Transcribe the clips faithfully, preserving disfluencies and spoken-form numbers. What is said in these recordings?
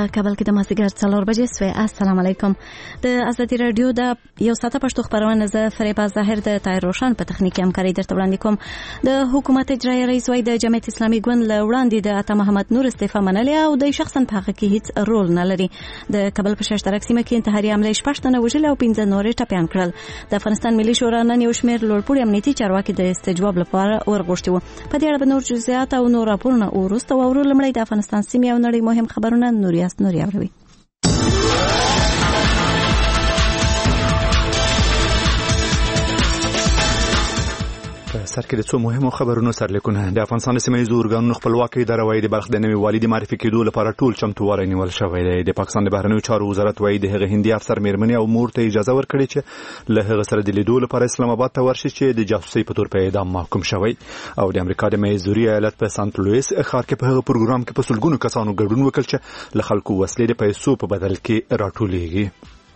کابل کې د مازدیګر څلور بجې سوې. السلام علیکم. د ازادي رادیو د یو ساعته پښتو خبرونه زه فریبا ظاهر د طاهر روشن په تخنیکي همکاري درته وړاندې کوم. د حکومت اجرایي رئیس وای د جمعیت اسلامي ګوند له وړاندې د عطا محمد نور استعفا منلې او د شخصا په حق کې هیڅ رول نه لري. د کابل په شاشترک سیمه کې انتحاري حمله شپږ تنه وژل او پنځه نور ټپيان کړل. د افغانستان ملي شورا نن یو شمېر لوړپوړي امنیتي چارواکي د استجواب لپاره ورغوښتي وو. په دې اړه به نور جزئیات او نور راپورونه وروسته واورو. لمړی د افغانستان سیمې او نړۍ مهم خبرونه نوریاست نوري اوروي. سر کې د څو مهمو خبرونو سرلیکونه. د افغانستان سیمه ییزو ارګانونو خپلواکي اداره وایي د بلخ د نوي والي د معرفي کېدو لپاره ټول چمتووالی نیول شوی دی. د پاکستان د بهرنیو چارو وزارت وایي د هغه هندي افسر میرمنې او مور ته اجازه ورکړې چې له هغه سره د لیدو لپاره اسلام آباد ته ورشي چې د جاسوسۍ په تور په اعدام محکوم شوی. او د امریکا د میزوري ایالت په سانت لویس ښار کې په هغه پروګرام کې په سلګونو کسانو ګډون وکړ چې له خلکو وسلې د پیسو په بدل کې راټولېږي.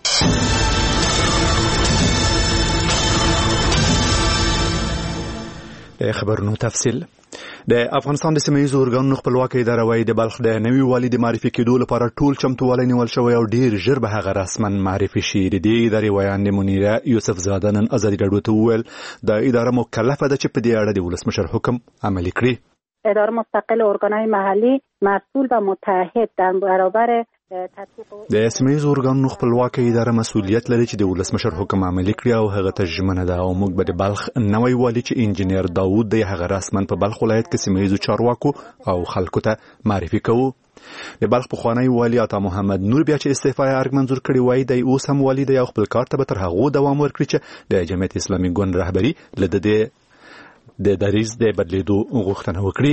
خبرونو تفصیل. د افغانستان د سیمه ییزو ارګانونو خپلواکي اداره وایي د بلخ د نوي والي د معرفي کېدو لپاره ټول چمتووالی نیول شوی او ډیر ژر به هغه رسما معرفي شي. د دې ادارې ویاند منیره یوسف زاده نن ازادي راډیو ته وویل د اداره مکلفه ده چې په دې اړه د ولسمشر حکم عملي کړي. اداره مستقل ارګانهای محلي مسئول و متحد در برابر د سیمه ییزو ارګانونو خپلواکي اداره مسؤلیت لري چې د ولسمشر حکم عملي کړي او هغه ته ژمنه ده. او موږ به د بلخ نوی والي چې انجینر داوود دی هغه رسما په بلخ ولایت کې سیمه ییزو چارواکو او خلکو ته معرفي کوو. د بلخ پخوانی والي عطا محمد نور بیا چې استعفا یې ارګ منظور کړی وای دی اوس هم والي دی او خپل کار ته به تر هغو دوام ورکړي چې د جمعیت اسلامي ګوند رهبري له د د دریځ د بدلیدو غوښتنه وکړي.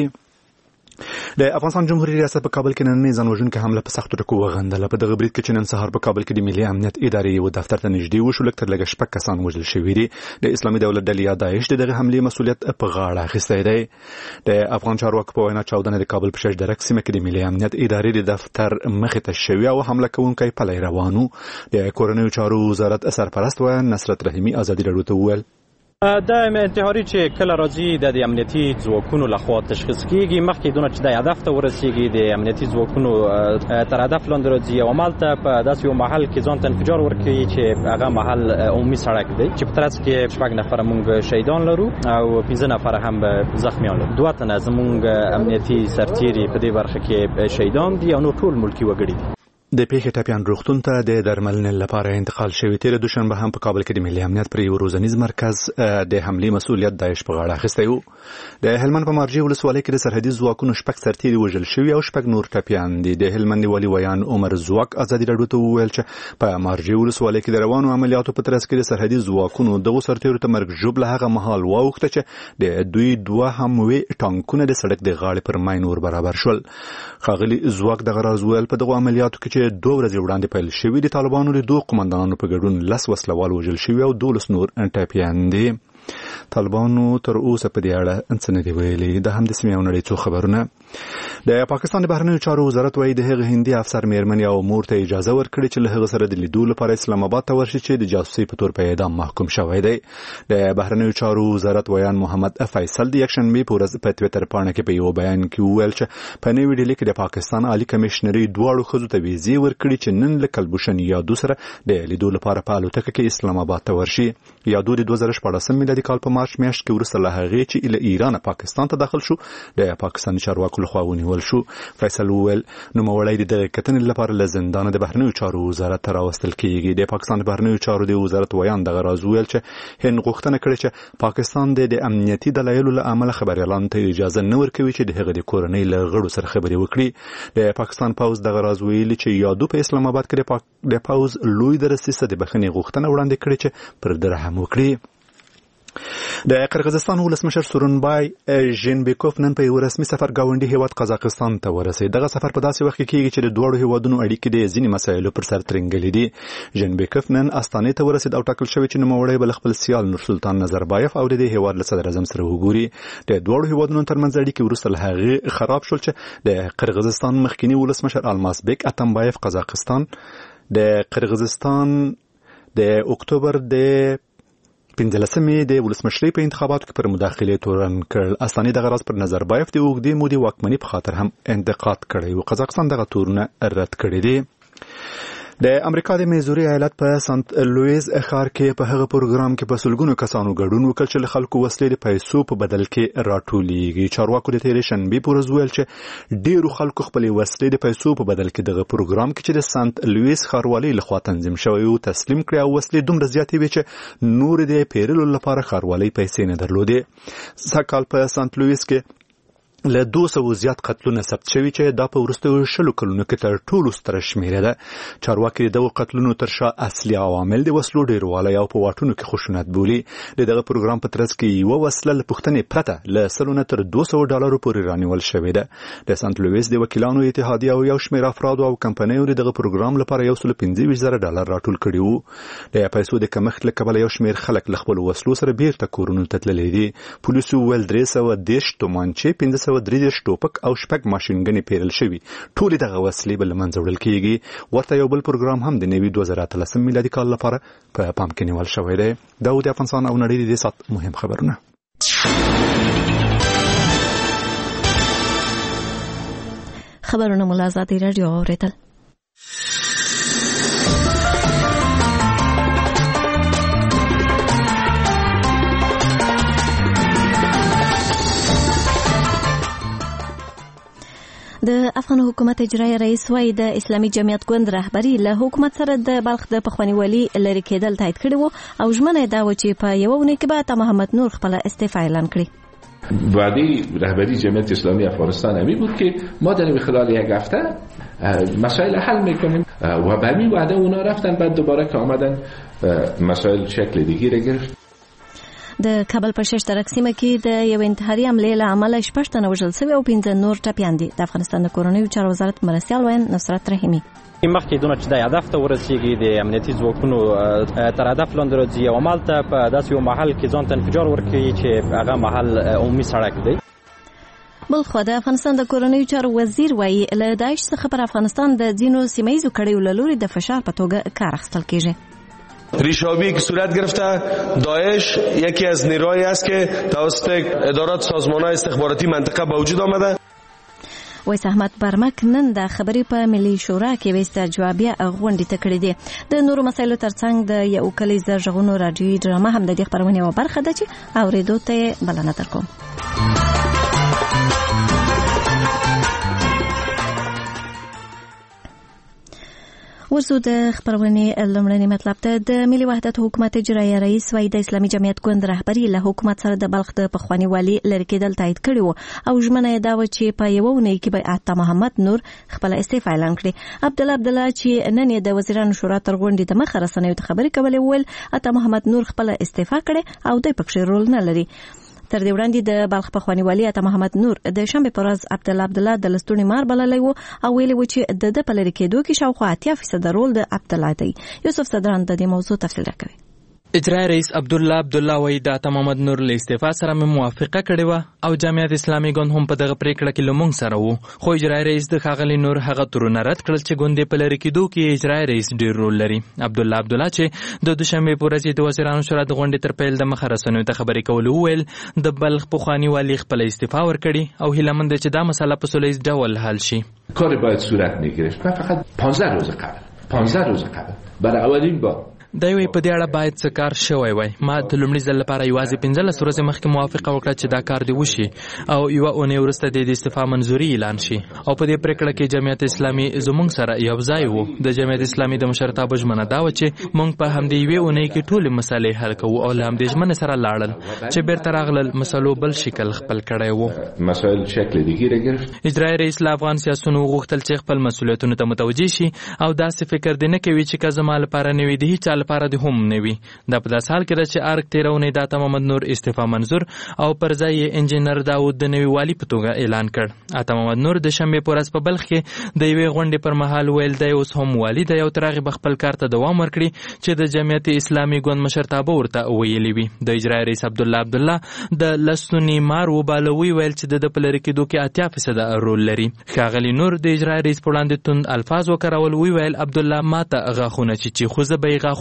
د افغانستان جمهوریت ریاست په کابل کې نن ځان وژونکې حمله په سختو ټکو وغندله. په دغه برید کې چې نن سهار په کابل کې د ملي امنیت ادارې یو دفتر ته نږدې وشو لږ تر لږه شپږ کسان وژل شوي دي. د اسلامي دولت ډلې یا داعش د دغه حملې مسؤلیت په غاړه اخیستی دی. د افغان چارواکو په وینا چاودنه د کابل په شاشدرک سیمه کې د ملي امنیت ادارې د دفتر مخې ته شوې او حمله کوونکی پلی روان و. د کورنیو چارو وزارت سرپرست ویاند نصرت رحیمي ازادي راډیو ته وویل د انتحاري چې کله راځي د امنیتي ځواکونو لخوا تشخیص کیږي مخکې دونه چې د هدف ته ورسیږي د امنیتي ځواکونو تر هدف لاندې راځي او عملته په داسې یو محل کې ځان ته انفجار ورکوي چې هغه محل عمومي سړک دی چې په ترڅ کې شپږ نفر موږ شهیدان لرو او پنځه نفر هم زخمیان لرو. دوه تنه زموږ امنیتي سرتیري په دې برخه کې شهیدان دي او نور ټول ملکي وګړي دي. د پیښې ټپیان روغتون ته د درملنې لپاره انتقال شوی. تیر دوشنبه هم په کابل کې د ملي امنیت پر یو روزنیز مرکز د حملې مسؤلیت داعش په غاړه اخیستی و. د هلمند په مارجې ولسوالۍ کې د سرحدي ځواکونو شپږ سرتیري وژل شوي او شپږ نور ټپیان دي. د هلمند والي ویاند عمر زواک ازادي راډیو ته وویل چې په مارجې ولسوالۍ کې د روانو عملیاتو په ترڅ کې د سرحدي ځواکونو دغو سرتیرو ته مرګ ژوبله هغه مهال واوښته چې د دوی دوه هموې ټانکونه د سړک د غاړې پر ماین ور برابر شول. ښاغلي زواک دغه راز وویل په دغو عملیاتو کې چې دوه ورځې وړاندې پیل شوي د طالبانو د دوه قمندانانو په ګډون لس وسلوال وژل شوي او دولس نور ټپیان دي. طالبانو تر اوسه په دې اړه څه نه دي ویلي. دا هم د سیمې او نړۍ څو خبرونه. د پاکستان د بهرنیو چارو وزارت وایي د هغه هندي افسر میرمنې او مور ته اجازه ورکړي چې له هغه سره د لیدو لپاره اسلام آباد ته ورشي چې د جاسوسۍ په تور په اعدام محکوم شوی دی. د بهرنیو چارو وزارت ویاند محمد فیصل د یکشنبې په ورځ په ټویټر پاڼه کې په یو بیان کې وویل چې په نوې ډیلي کې د پاکستان عالی کمشنري دواړو ښځو ته ویزې ورکړي چې نن له کلبوشن یادو سره د لیدو لپاره په الوتکه کې اسلام آباد ته ورشي. یادو د دوه زره شپاړسم میلادي کال په مارچ میاشت کې وروسته له هغې چې له ایران پاکستان ته داخل شو د پاکستاني چارواکو لخوا ونیول شو. فیصل وویل نوموړی د دغه کتنې لپاره له زندانه د بهرنیو چارو وزارت ته راوستل کیږي. د پاکستان د بهرنیو چارو د وزارت ویاند دغه راز وویل چې هند غوښتنه کړې چې پاکستان د امنیتي دلایلو له امله خبريالانو ته اجازه نه ورکوي چې د هغه د کورنۍ له غړو سره خبرې وکړي. د پاکستان پوز دغه راز ویلي چې یادو په اسلام آباد کې د پوز لوی درسیسه د بخښنې غوښتنه وړاندې کړې چې پر درهم وکړي. د قرغیزستان ولسمشر سورونبای ژینبیکوف نن په یو رسمي سفر گاونډي هیواد قزاقستان ته ورسېد. دغه سفر په داسې وخت کې کېږي چې د دوړو هیوادونو اړیکې د ځینې مسایلو پر سر ترنګلې دي. ژینبیکوف نن استانې ته ورسېد او ټاکل شوی چې نوموړی به خپل سیال نورسلطان نظربایف او د دې هیواد له صدر اعظم سره وګوري. د دوړو هیوادونو ترمنځ اړیکې وروسته له هغې خراب شول چې د قرغیزستان مخکینی ولسمشر المازبیک اتمبایف قزاقستان د قرغیزستان د اکتوبر د پنځلسمې د ولسمشرۍ په انتخاباتو کې پر مداخلې تورن کړل. اصلاني دغه راز پر نظربایف د اوږدې مودې واکمنۍ په خاطر هم انتقاد کړی و. قزاقستان دغه تورونه رد کړي دي. د امریکا د میزوري ایالت په سنت لویز ښار کې په هغه پروګرام کې په سلګونو کسانو ګډون وکړ چې له خلکو وسلې د پیسو په بدل کې راټولېږي. چارواکو د تېرې شنبې په ورځ ویل چې ډېرو خلکو خپلې وسلې د پیسو په بدل کې دغه پروګرام کې چې د سنت لویز ښاروالۍ لخوا تنظیم شوی و تسلیم کړي او وسلې دومره زیاتې وې چې نور د پیرلو لپاره ښاروالۍ پیسې نه درلودې. سږکال په سنت لویز کې له دوه سوه زیات قتلونه ثبت شوي چې دا په وروستیو شلو کلونو کې تر ټولو ستره شمېره ده. چارواکي د دغو قتلونو تر شا اصلي عوامل د وسلو ډېروالی او په واټونو کې خشونت بولي. د دغه پروګرام په ترڅ کې یوه وسله له پوښتنې پرته له سلو نه تر دوه سوه ډالرو پورې رانیول شوې ده. د سنت لویس د وکیلانو اتحادیه او یو شمېر افرادو او کمپنیو د دغه پروګرام لپاره یو سل پنځه ویشت زره ډالر راټول کړي وو. د پیسو د کمښت له کبله یو شمېر خلک له خپلو وسلو سره بیرته کورونو ته تللي دي. پولیسو وویل درې سوه دېرش تومانچې، پنځه سوه درې دېرش ټوپک او شپږ ماشینګنې پیرل شوي. ټولې دغه وسلې به له منځه وړل کېږي. ورته یو بل پروګرام هم د نوي دوه زره اتلسم میلادي کال لپاره په پام کې نیول شوی دی. دا د افغانستان او نړۍ د دې ساعت مهم خبرونه. خبرونه مو له ازادي راډیو اورېدل. د افغان حکومت اجرایي رئیس وايي د اسلامي جمعیت ګوند رهبري له حکومت سره د بلخ د پخواني والي لرې کېدل تایید کړي وو او ژمنه یې دا وه چې په یوه اونۍ کې به عطا محمد نور خپله استعفا اعلان کړي. وعده رهبری جمعیت اسلامی افغانستان همی بود که ما در خلال یک هفته مسائل حل میکنیم و به همین وعده اونا رفتن. بعد دوباره که آمدن مسائل شکل دیگه را گرفت. د کابل په شش ترک سیمه کې د یو انتحاري حملې له امله شپږ تنه وژل شوي او پنځه نور ټپیان دي. د افغانستان د کورنیو چارو وزارت مرستیال وین نصرت رحیمي مخکې دونه چې د هدف ته ورسیږي د امنیتي ځواکونو تر هدف لاندې راځي او همالته په داسې یو محل کې ځان ته انفجار ورکوي چې هغه محل عمومي سړک دی. بلخوا د افغانستان د کورنیو چارو وزیر وایي له داعش څخه پر افغانستان د ځینو سیمه ییزو کړیو له لوري د فشار په توګه کار اخیستل کیږي. ریشه‌یابی که صورت گرفته داعش یکی از نیروهایی است که توسط ادارات سازمان‌های استخباراتی منطقه به وجود آمده. وایس احمد برمک نن د خبرې په ملي شورا کې وسته جوابیه غونډې ته کړې دي. د نورو مسایلو ترڅنګ د یو کلیز د ژغونو راډیوي ډرامه هم د دې خبرونې یوه برخه ده چې اورېدو ته بلنه درکوم. ورسو د خبرونې لومړنی مطلب ته. د ملي وحدت حکومت اجرایي رئیس وايي د اسلامي جمعیت ګوند رهبري له حکومت سره د بلخ د پخواني والي لرې کېدل تایید کړي وو او ژمنه یې دا وه چې په یوه اونۍ کې به عطا محمد نور خپله استعفا اعلان کړي. عبدالله عبدالله چې نن یې د وزیرانو شورا تر غونډې دمخه رسنیو ته خبرې کولې وویل عطا محمد نور خپله استعفا کړې او دوی پکښې رول نه لري. تر دې وړاندې د بلخ پخواني والي عطا محمد نور د شنبې په ورځ عبدالله عبدالله د لستوڼي مار بللی و او ویلي و چې د ده په لرې کېدو کې شاوخوا اتیا فیصده رول د عبدالله دی. یوسف صدران د دې موضوع تفصیل راکوي. اجرایي رئیس عبدالله عبدالله وایي د عطا محمد نور له استعفا سره مې موافقه کړې وه او جمعیت اسلامي ګوند هم په دغه پریکړه کې له موږ سره و، خو اجرایي رئیس د ښاغلي نور هغه تورونه رد کړل چې ګوندې په لرې کېدو کې اجرایي رئیس ډېر رول لري. عبدالله عبدالله چې د دوشنبې په ورځ د وزیرانو شورا د غونډې تر پیل دمخه رسنیو ته خبرې کولو وویل د بلخ پخواني والي خپله استعفا ورکړي او هیله مند دی چې دا مسله په سوله ییز ډول حل شي. کار باید صورت میگرفت و فقط پانزده روز قبل پانزده روز قبل برای اولین بار دا وی په دې اړه باید څه کار شوی وای. ما د لومړي ځل لپاره یوازې پنځلس ورځې مخکې موافقه وکړه چې دا کار دی وشي او یوه اونۍ وروسته د استعفا منظوري اعلان شي او په دې پریکړه کې جمعیت اسلامي زموږ سره یو ځای وو. د جمعیت اسلامي د مشرتابه ژمنه دا وه چې موږ په همدې یوې اونۍ کې ټولې مسلې حل کوو او له همدې ژمنې سره لاړل چې بیرته راغلل مسلو بل شکل خپل کړی وو. مسایل شکل دیگه را گرفت. اجرایي رئیس له افغان سیاسیونو وغوښتل چې خپل مسؤلیتونو ته متوجه شي او داسې فکر دې نه کوي چې که زما لپاره نه وي د هېچا لپاره دې هم نه وي. دا په داسې حال کې ده چې ارګ تېره اونۍ د عطا محمد نور استعفا منظور او پر ځای یې انجینر داود د نوي والي په توګه اعلان کړ. عطا محمد نور د شنبې په ورځ په بلخ کې د یوې غونډې پر مهال ویل دی اوس هم والي دی او تر هغې به خپل کار ته دوام ورکړي چې د جمعیت اسلامي ګوند مشرتابه ورته ویلي وي. د اجرایي رئیس عبدالله عبدالله د لستوڼي مار وباله ویل چې د ده په لرې کېدو کې اتیا فیصده رول لري. ښاغلي نور د اجرایي رئیس په وړاندې توند الفاظ وکارول. ویل عبدالله ما ته غاښونه چیچي خو زه به یې غاښونه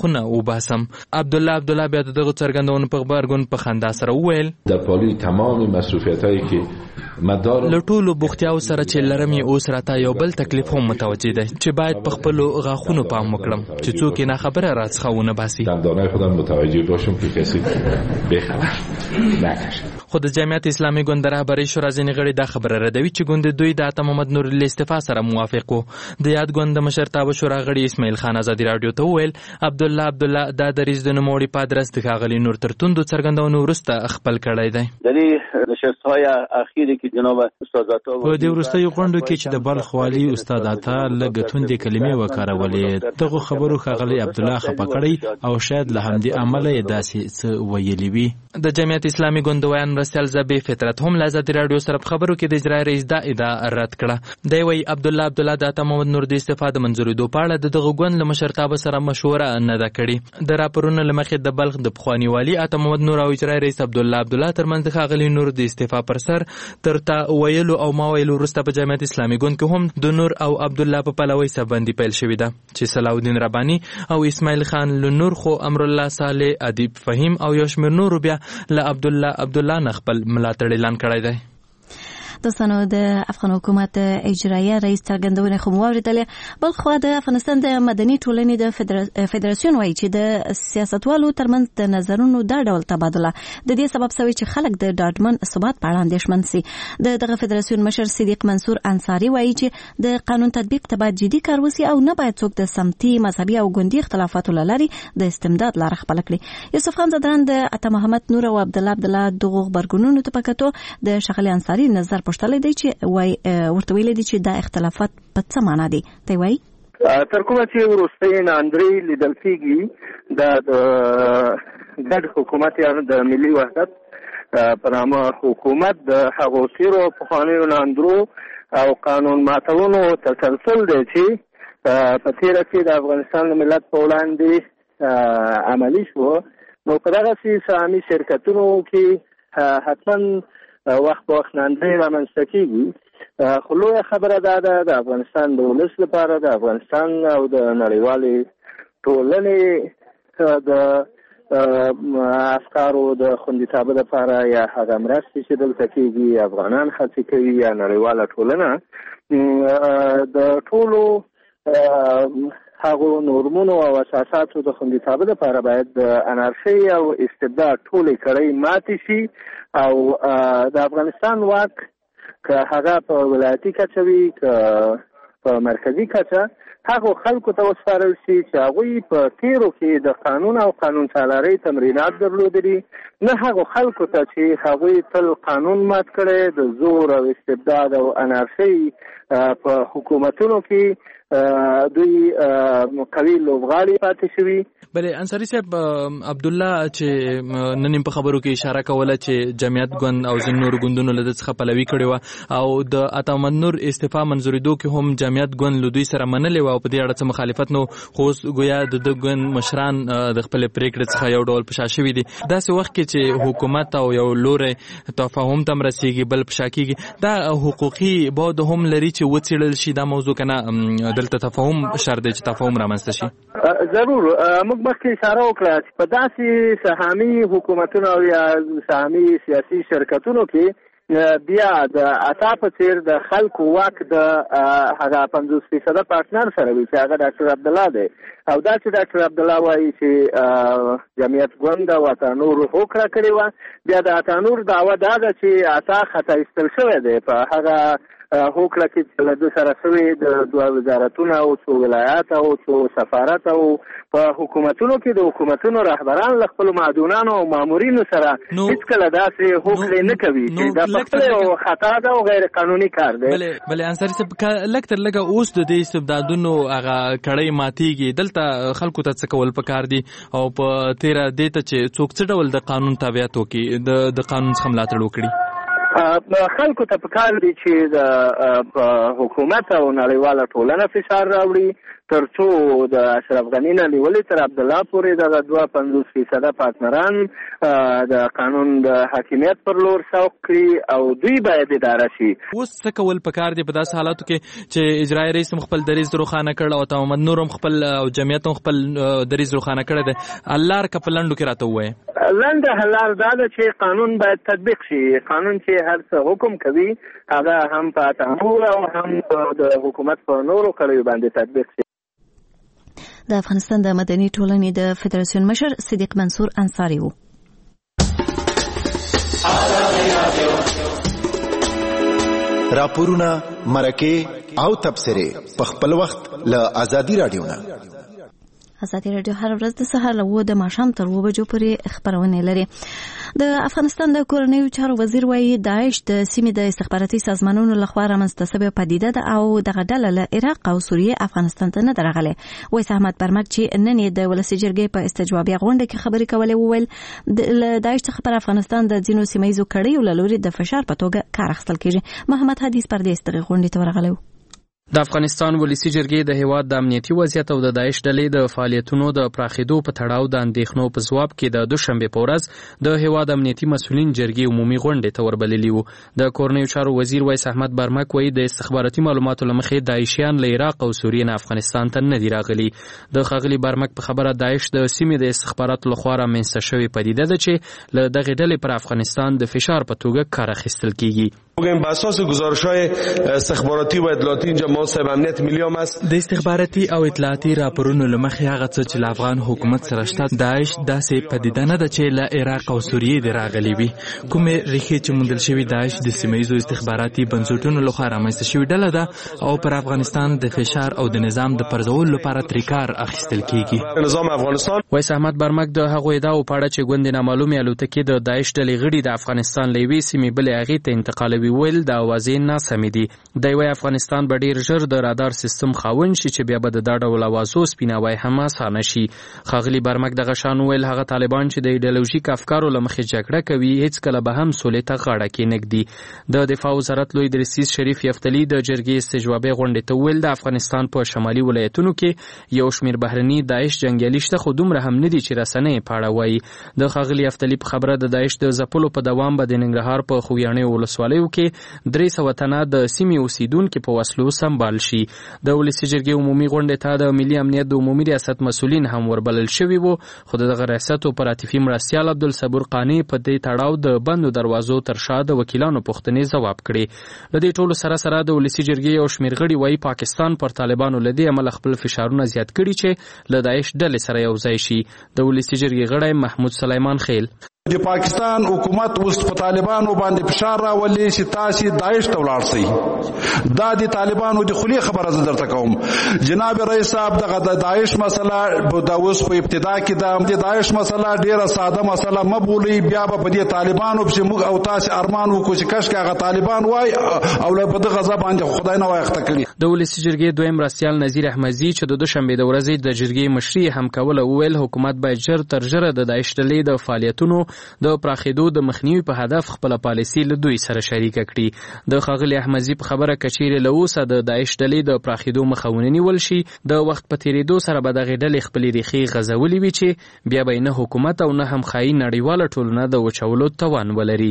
غاښونه وباسم. عبدالله عبدالله بیا دغه څرګندونو په غبرګون په خندا سره وویل در پالوی تمام مصروفیت‌هایی که مدار له ټولو بوختیاو سره چې لرم یې اوس راته یو بل تکلیف هم متوجه دی چې باید په خپلو غاښونو پام وکړم چې څوک یې ناخبره راڅخه ونه باسي. دندانهای خودم متوجه باشم که کسی بخبر نکشه. خو د جمعیت اسلامي ګوند د رهبرۍ شورا ځینې غړي دا خبره ردوي چې ګوند دوی د عطا محمد نور له استعفا سره موافق وو. د یاد ګوند د مشرتابه شورا غړي اسماعیل خان ازادي راډیو ته وویل عبدالله عبدالله دا دریځ د نوموړي پادرس د ښاغلي نور تر توندو څرګندونو وروسته خپل کړی دی. د دې نشست‌های اخیری کې جناب استاد عطا په دې وروستیو غونډو کې چې د بلخ والي استاد عطا لږ توندې کلمې وکارولې، دغه خبرو ښاغلي عبدالله خپه کړی او شاید له همدې امله یې داسې څه ویلي وي. د جمعیت اسلامي ګوند ویان مرستیال زبې فطرت هم له ازادي راډیو سره په خبرو کې د اجرایي رئیس دا ادعا رد کړه. دی وایي عبدالله عبدالله د عطا محمد نور د استعفا د منظورېدو په اړه د دغه ګوند له مشرتابه سره مشوره نه ده کړې. د راپورونو له مخې د بلخ د پخواني والي عطا محمد نور او اجرایي رئیس عبدالله عبدالله ترمنځ د ښاغلي نور د استعفا پر سر تر تا ویلو او ما ویلو وروسته په جمعیت اسلامي ګوند کې هم د نور او عبدالله په پلوۍ سربندي پیل شوې ده چې صلاح الدین رباني او اسماعیل خان له نور خو امرالله صالح ادیب فهیم او یو شمېر نورو بیا له عبدالله عبدالله نه خپل ملاتړ اعلان کړی دی. دوستانو د افغان حکومت اجرایه رئیس څرګندونې خو مو واورېدلې. بل خوا د افغانستان د مدني ټولنې د فدراسیون وایي چې د سیاستوالو ترمنځ د نظرونو دا ډول تبادله د دې سبب شوی چې خلک د ډاډمن ثبات په اړه اندېښمن سي. د دغه فدراسیون مشر صدیق منصور انصاري وایي چې د قانون تطبیق ته باید جدي کار وشي او نه باید څوک د سمتي مذهبي او ګوندي اختلافاتو له لارې د استمداد لاره خپله کړي. یوسف خان زدران د عطا محمد نور او عبدالله عبدالله دغو غبرګونونو ته په کتو د ښاغلي انصاري نظر پوښتلی دی چې وای ورته ویلي دي چې دا اختلافات په څه معنا دي. دی وایي تر کومه چې وروستۍ ناندرۍ لیدل کېږي د ګډ حکومت یا د ملي وحدت په نامه حکومت د هغو تېرو پخوانیو ناندرو او قانون ماتونو تسلسل دی چې په تېره کې د افغانستان د ملت په وړاندې عملي شو. نو په دغسې سهامي شرکتونو کې حتما وخت په وخت ناندرۍ رامنځته کېږي. خو لویه خبره دا ده د افغانستان د ولس لپاره د افغانستان او د نړیوالې ټولنې د افکارو د خوندیتابه لپاره یا هغه مرستې چې دلته کېږي افغانان هڅې کوي یا نړیواله ټولنه د ټولو هغو نورمونو او اساساتو د خوندیتابه لپاره باید د انارشۍ او استبداد ټولې کړۍ ماتې شي او د افغانستان واک که هغه په ولایتي کچه وي که په مرکزي کچه هغو خلکو ته وسپارل شي چې هغوی په تیرو کې د قانون او قانون سالارۍ تمرینات درلودلي، نه هغو خلکو ته چې هغوی تل قانون مات کړی د زور او استبداد او انارشۍ په حکومتونو کې دوی قوي لوبغاړي پاتې شوي. بلې انصاري صاحب عبدالله چې نن په خبرو کې اشاره کوله چې جمعیت ګوند او ځینو نورو ګوندونو له ده څخه پلوي کړې وه او د عطا محمد نور استعفا منظورېدو کې هم جمعیت ګوند له دوی سره منلې وه او په دې اړه څه مخالفت نو خو اوس ګویا د ده ګوند مشران د خپلې پرېکړې څخه یو ډول په شا شوي دي. داسې وخت کې چې حکومت او یو لوری تفاهم ته هم رسېږي بل په شا کېږي، دا حقوقي بعد هم لري چې وڅېړل شي دا موضوع که نه دلته تفاهم شرط دی چې تفاهم رامنځته شي؟ ضرور. موږ مخکې اشاره وکړه چې په داسې سهامي حکومتونو او یا سهامي سیاسي شرکتونو کې بیا د عطا په څېر د خلکو واک د هغه پنځوس فیصده پارټنر سره وي چې هغه ډاکټر عبدالله دی او دا چې ډاکټر عبدالله وایي چې جمعیت ګوند او عطا نور هوکړه کړې وه، بیا د عطا نور دعوه دا ده چې عطا خطا ایستل شوی دی په هغه هوکړه کې چې له ده سره شوې د دوه وزارتونه او څو ولایات او څو سفارت او په حکومتونو کې د حکومتونو رهبران له خپلو معدونانو او مامورینو سره هېڅکله داسې هوکړې نه کوي چې دا په خپله یو خطا ده او غیر قانوني کار دی. بلې انصاري صاحب لږ تر لږه اوس د دې استبدادونو هغه کړۍ ماتېږي، دلته خلکو ته څه کول پکار دي او په تېره دې ته چې څوک څه ډول د قانون تابعیت وکړي د قانون څخه ملاتړ وکړي؟ خلکو ته پکار دي چې د حکومت او نړیواله ټولنه فشار راوړي ترڅو د اشرف غنی نه نیولې تر عبدالله پورې دغه دوه پنځوس فیصده پارتنران د قانون د حاکمیت پر لور سوق کړي او دوی باید اداره شي. اوس څه کول پکار دی په داسې حالاتو کې چې اجرایي رئیس هم خپل دریځ روښانه کړ او محمد نور هم خپل او جمعیت هم خپل دریځ روښانه کړی دی؟ الله که په لنډو کې راته ووایه. لنډه حلال دا ده چې قانون باید تطبیق شي. قانون چې هر څه حکم کوي هغه هم په تعامل او هم د حکومت په نورو کړیو باندې تطبیق شي. د افغانستان د مدني ټولنې د فدراسیون مشر صدیق منصور انصاری وو. راپورونه، مرکې او تبصرې په خپل وخت له ازادي رادیو نه. ازادي رادیو هر ورځ د سهار له اوه د ماښام تر اوه بجو پورې خپرونه لري. د افغانستان د کورنیو چارو وزیر وایي داعش د سیمې د استخباراتي سازمانونو لخوا رامنځته شوې پدیده ده او دغه ډله له عراق او سوریې افغانستان ته نه ده راغلې. وایي احمد برمک چې نن یې د ولسي جرګې په استجوابي غونډه کې خبرې کولې وویل له داعش څخه پر افغانستان د ځینو سیمهییزو کړیو له لوري د فشار په توګه کار اخیستل کېږي. محمد حدیث پردیس دغه غونډې ته ورغلی و. د افغانستان ولسی جرګې د هیواد د امنیتي وضعیت او د داعش ډلې د فعالیتونو د پراخېدو په تړاو د اندېښنو په ځواب کې د دوشنبه په ورځ د هیواد امنیتي مسؤلین جرګې عمومي غونډې ته وربللي وو. د کورنیو چارو وزیر وایس احمد برمک وایي د استخباراتي معلوماتو له مخې داعشیان له عراق او سوریې نه افغانستان ته نه دي راغلي. د ښاغلي برمک په خبره داعش د سیمې د استخباراتو لخوا رامنځته شوې پدیده ده چې له دغې ډلې پر افغانستان د فشار په توګه کار اخیستل کیږي. بگیم بر اساس گزارش‌های استخباراتی و اطلاعاتی اینجا ما صاحب امنیت ملی هم است. د استخباراتي او اطلاعاتي راپورونو له مخې هغه څه چې له افغان حکومت سره شته داعش داسې پدیده نه ده چې له عراق او سوریې دې راغلي وي. کومې ریښې چې موندل شوي داعش د سیمهییزو استخباراتي بنسټونو لخوا رامنځته شوې ډله ده او پر افغانستان د فشار او د نظام د پرځولو لپاره ترې کار اخیستل کیږي. نظام افغانستان وایس احمد برمک د هغو ادعاو په اړه چې ګوندې نامعلومې الوتکې د داعش ډلې غړي د افغانستان له یوې سیمې بلې هغې ته انتقالوي ویل د اوازې ناسمې دي. دی وایي افغانستان به ډېر ژر د رادار سیستم خاوند شي چې بیا به د دا ډول اوازو سپیناوی هم اسانه شي. ښاغلي برمک دغه شان وویل هغه طالبان چې د ایډیالوژیک افکارو له مخې جګړه کوي هیڅکله به هم سولې ته غاړه کېنږدي. د دفاع وزارت لوی درسیز شریف یفتلي د جرګې استجوابي غونډې ته وویل د افغانستان په شمالي ولایتونو کې یو شمېر بهرني داعش جنګیالي شته خو دومره هم نه دي چې رسنۍ په اړه وایي. د ښاغلي یفتلي په خبره د داعش د ځپلو په دوام به د ننګرهار په خوږیاڼیو ولسوالیو کې درې سوه تنه د سیمې اوسیدونکي په وسلو سمبال شي. د ولسي جرګې عمومي غونډې ته د ملي امنیت د عمومي ریاست مسؤلین هم وربلل شوي وو خو دغه ریاست اپراتیفي مرستیال عبدالصبور قانی په دې تړاو د بندو دروازو تر شا د وکیلانو پوښتنې ځواب کړې. له دې ټولو سره سره د ولسي جرګې یو شمېر غړي وایي پاکستان پر طالبانو له دې امله خپل فشارونه زیات کړي چې له داعش ډلې سره یو ځای شي. د ولسي جرګې غړی محمود سلیمان خیل د پاکستان حکومت اوس په طالبانو باندې فشار راولي چې تاسو داعش ته ولاړ شئ. دا د طالبانو د خلی خبره زه درته کوم. جناب رئیس صاحب دغه د داعش مسله د اوس په ابتدا کې د داعش مسله ډیره ساده مسله مبولي بیا په دې طالبانو په موږ او تاسو ارمان وکړو چې کاش هغه طالبان وای او له په دغه ځبان د خدای نه وایخته کړي. د ولسي جرګې دویم رئیس نظیر احمدزي چې د دوشنبه د ورځې د جرګې مشري هم کوله وویل حکومت باید ژر تر ژره د داعش ډلې د فعالیتونو د پراخېدو د مخنیوي په هدف خپل پالیسي له دوی سره شریکه کړي. د ښاغلي احمدزي په خبره کچېرې له اوسه د داعش ډلې د پراخېدو مخه ونیول شي د وخت په تېرېدو سره به دغې ډلې خپلې ریښې غځولې وي چې بیا به نه حکومت او نه هم ښایي نړیواله ټولنه د وچولو توان ولري.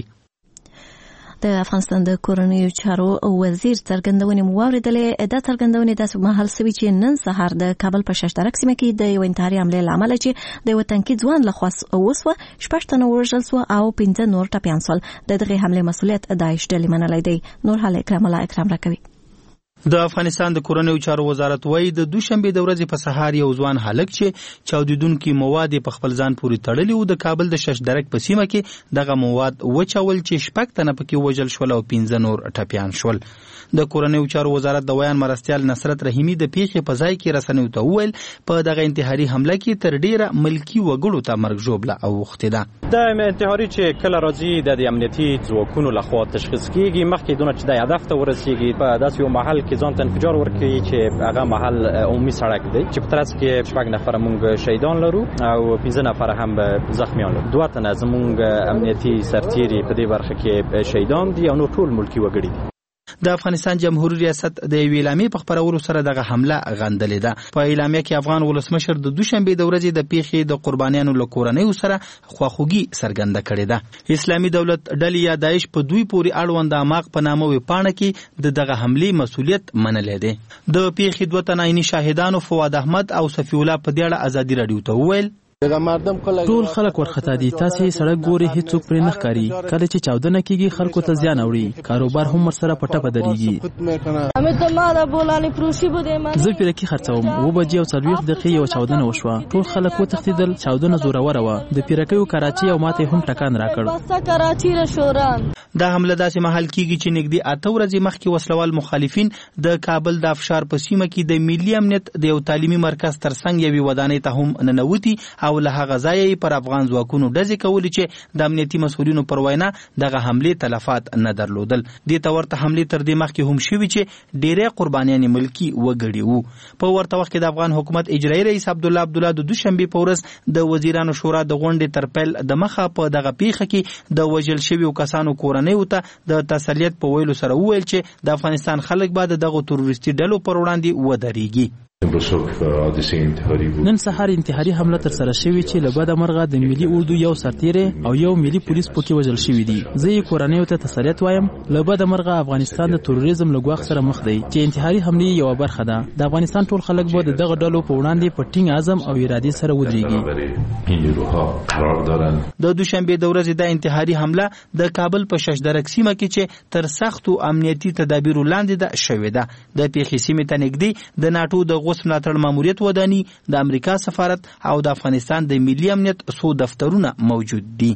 د افغانستان د کورنیو چارو وزیر څرګندونې مو واورېدلې. دا څرګندونې داسې مهال سوي چې نن سهار د کابل په ششترک سیمه کې د یو انتحاري حملې له امله چې د یوه تنکي ځوان لخوا وسوه شپږ تنه ووژل سوه او پنځه نور ټپیان سول. د دغې حملې مسؤلیت داعش ډلې منلی دی. نور حال اکرام الله اکرام راکوي. د افغانستان د کورنیو چارو وزارت وایي د دوشنبه د ورځې په سهار یو ځوان هلک چې چاودیدونکي مواد په خپل ځان پورې تړلي وو د کابل د ششدرک په سیمه کې دغه مواد وچول چې شپږ تنه پکې وژل شول او پنځه نور ټپیان شول. د کورنیو چارو وزارت د ویان مرستیال نصرت رحیمي د پیښې په ځای کې رسنیو ته وویل په دغه انتحاري حمله کې تر ډیره ملکی وګړو ته مرګ ژوبله اوښتې ده. د انتحاري چې کله راځي د امنیتي ځواکونو لخوا تشخیص کیږي مخکې دونه چې د هدف ته ورسیږي په داسې یو محل کې ځان ته انفجار ورکوي چې هغه محل عمومي سړک دی چې په ترڅ کې شپږ نفره موږ شهیدان لرو او پنځه نفره هم زخمیان لرو. دوه تنه زموږ امنیتي سرتیري په دې برخه کې شهیدان دي او نور ټول ملکی وګړي دي. د افغانستان جمهوریت ریاست د یوې اعلامیې په خپرولو سره دغه حمله غندلې ده. په اعلامیه کې افغان ولسمشر د دوشنبه د ورځې د پیښې د قربانیانو له کورنیو سره خواخوږي څرګنده کړې ده. اسلامي دولت ډلې یا داعش په دوی پورې اړوند عماق په نامه ویپاڼه کې د دغه حملې مسؤلیت منلی دی. د پیښې دوه تنه عیني شاهدانو فواد احمد او صفی الله په دې اړه ازادي راډیو ته وویل ټول خلک ورخطا دي. تاسې سړک ګوري هیڅوک پرې نه ښکاري. کله چې چاودنه کیږي خلکو ته زیان اوړي. کاروبار هم ورسره په ټپه درېږي. زه پیرکي خرڅوم. اوه بجې او څلوېښت دقیقې یوه چاودنه وشوه. ټول خلک وتښتېدل. چاودنه زوروره وه. د پیرکیو کراچۍ او ماته هم ټکان راکړ. دا حمله داسې مهال کیږي چې نږدې اته ورځې مخکې وسلوال مخالفین د کابل د افشار په سیمه کې د ملي امنیت د یو تعلیمي مرکز ترڅنګ یوې ودانۍ ته هم ننوتي او له هغه ځایه پر افغان ځواکونو ډزې کولې چې د امنیتي مسؤلینو پر وینا دغه حملې تلفات نه درلودل. دې ته ورته حملې تر دې مخکې هم شوي چې ډېری قربانیانې ملکي وګړي وو. په ورته وخت کې د افغان حکومت اجرایي رئیس عبدالله عبدالله د دوشنبې په ورځ د وزیرانو شورا د غونډې تر پیل د مخه په دغه پیښه کې د وژل شویو کسانو کورنیو ته د تسلیت په ویلو سره وویل چې د افغانستان خلک به دغه تروریستي ډلو پر وړاندې ودرېږي. نن سهار انتحاري حمله تر سره شوې چې له بده مرغه د ملي اردو یو سرتیری او یو ملي پولیس پکې وژل شوي دي. زه یې کورنیو ته تسلیت وایم. له بده مرغه افغانستان د تروریزم له ګواښ سره مخ دی چې انتحاري حملې یوه برخه ده. د افغانستان ټول خلک به د دغه ډلو په وړاندې په ټینګ عزم او ارادې سره ودرېږي. د دوشنبې د ورځې د انتحاري حمله د کابل په ششدرک سیمه کې چې تر سختو امنیتي تدابیرو لاندې ده شوې ده. د پیښې سیمې ته نږدې د ناټو د غوث ملاتړ ماموریت وداني، د امریکا سفارت او د افغانستان د ملي امنیت څو دفترونه موجود دي.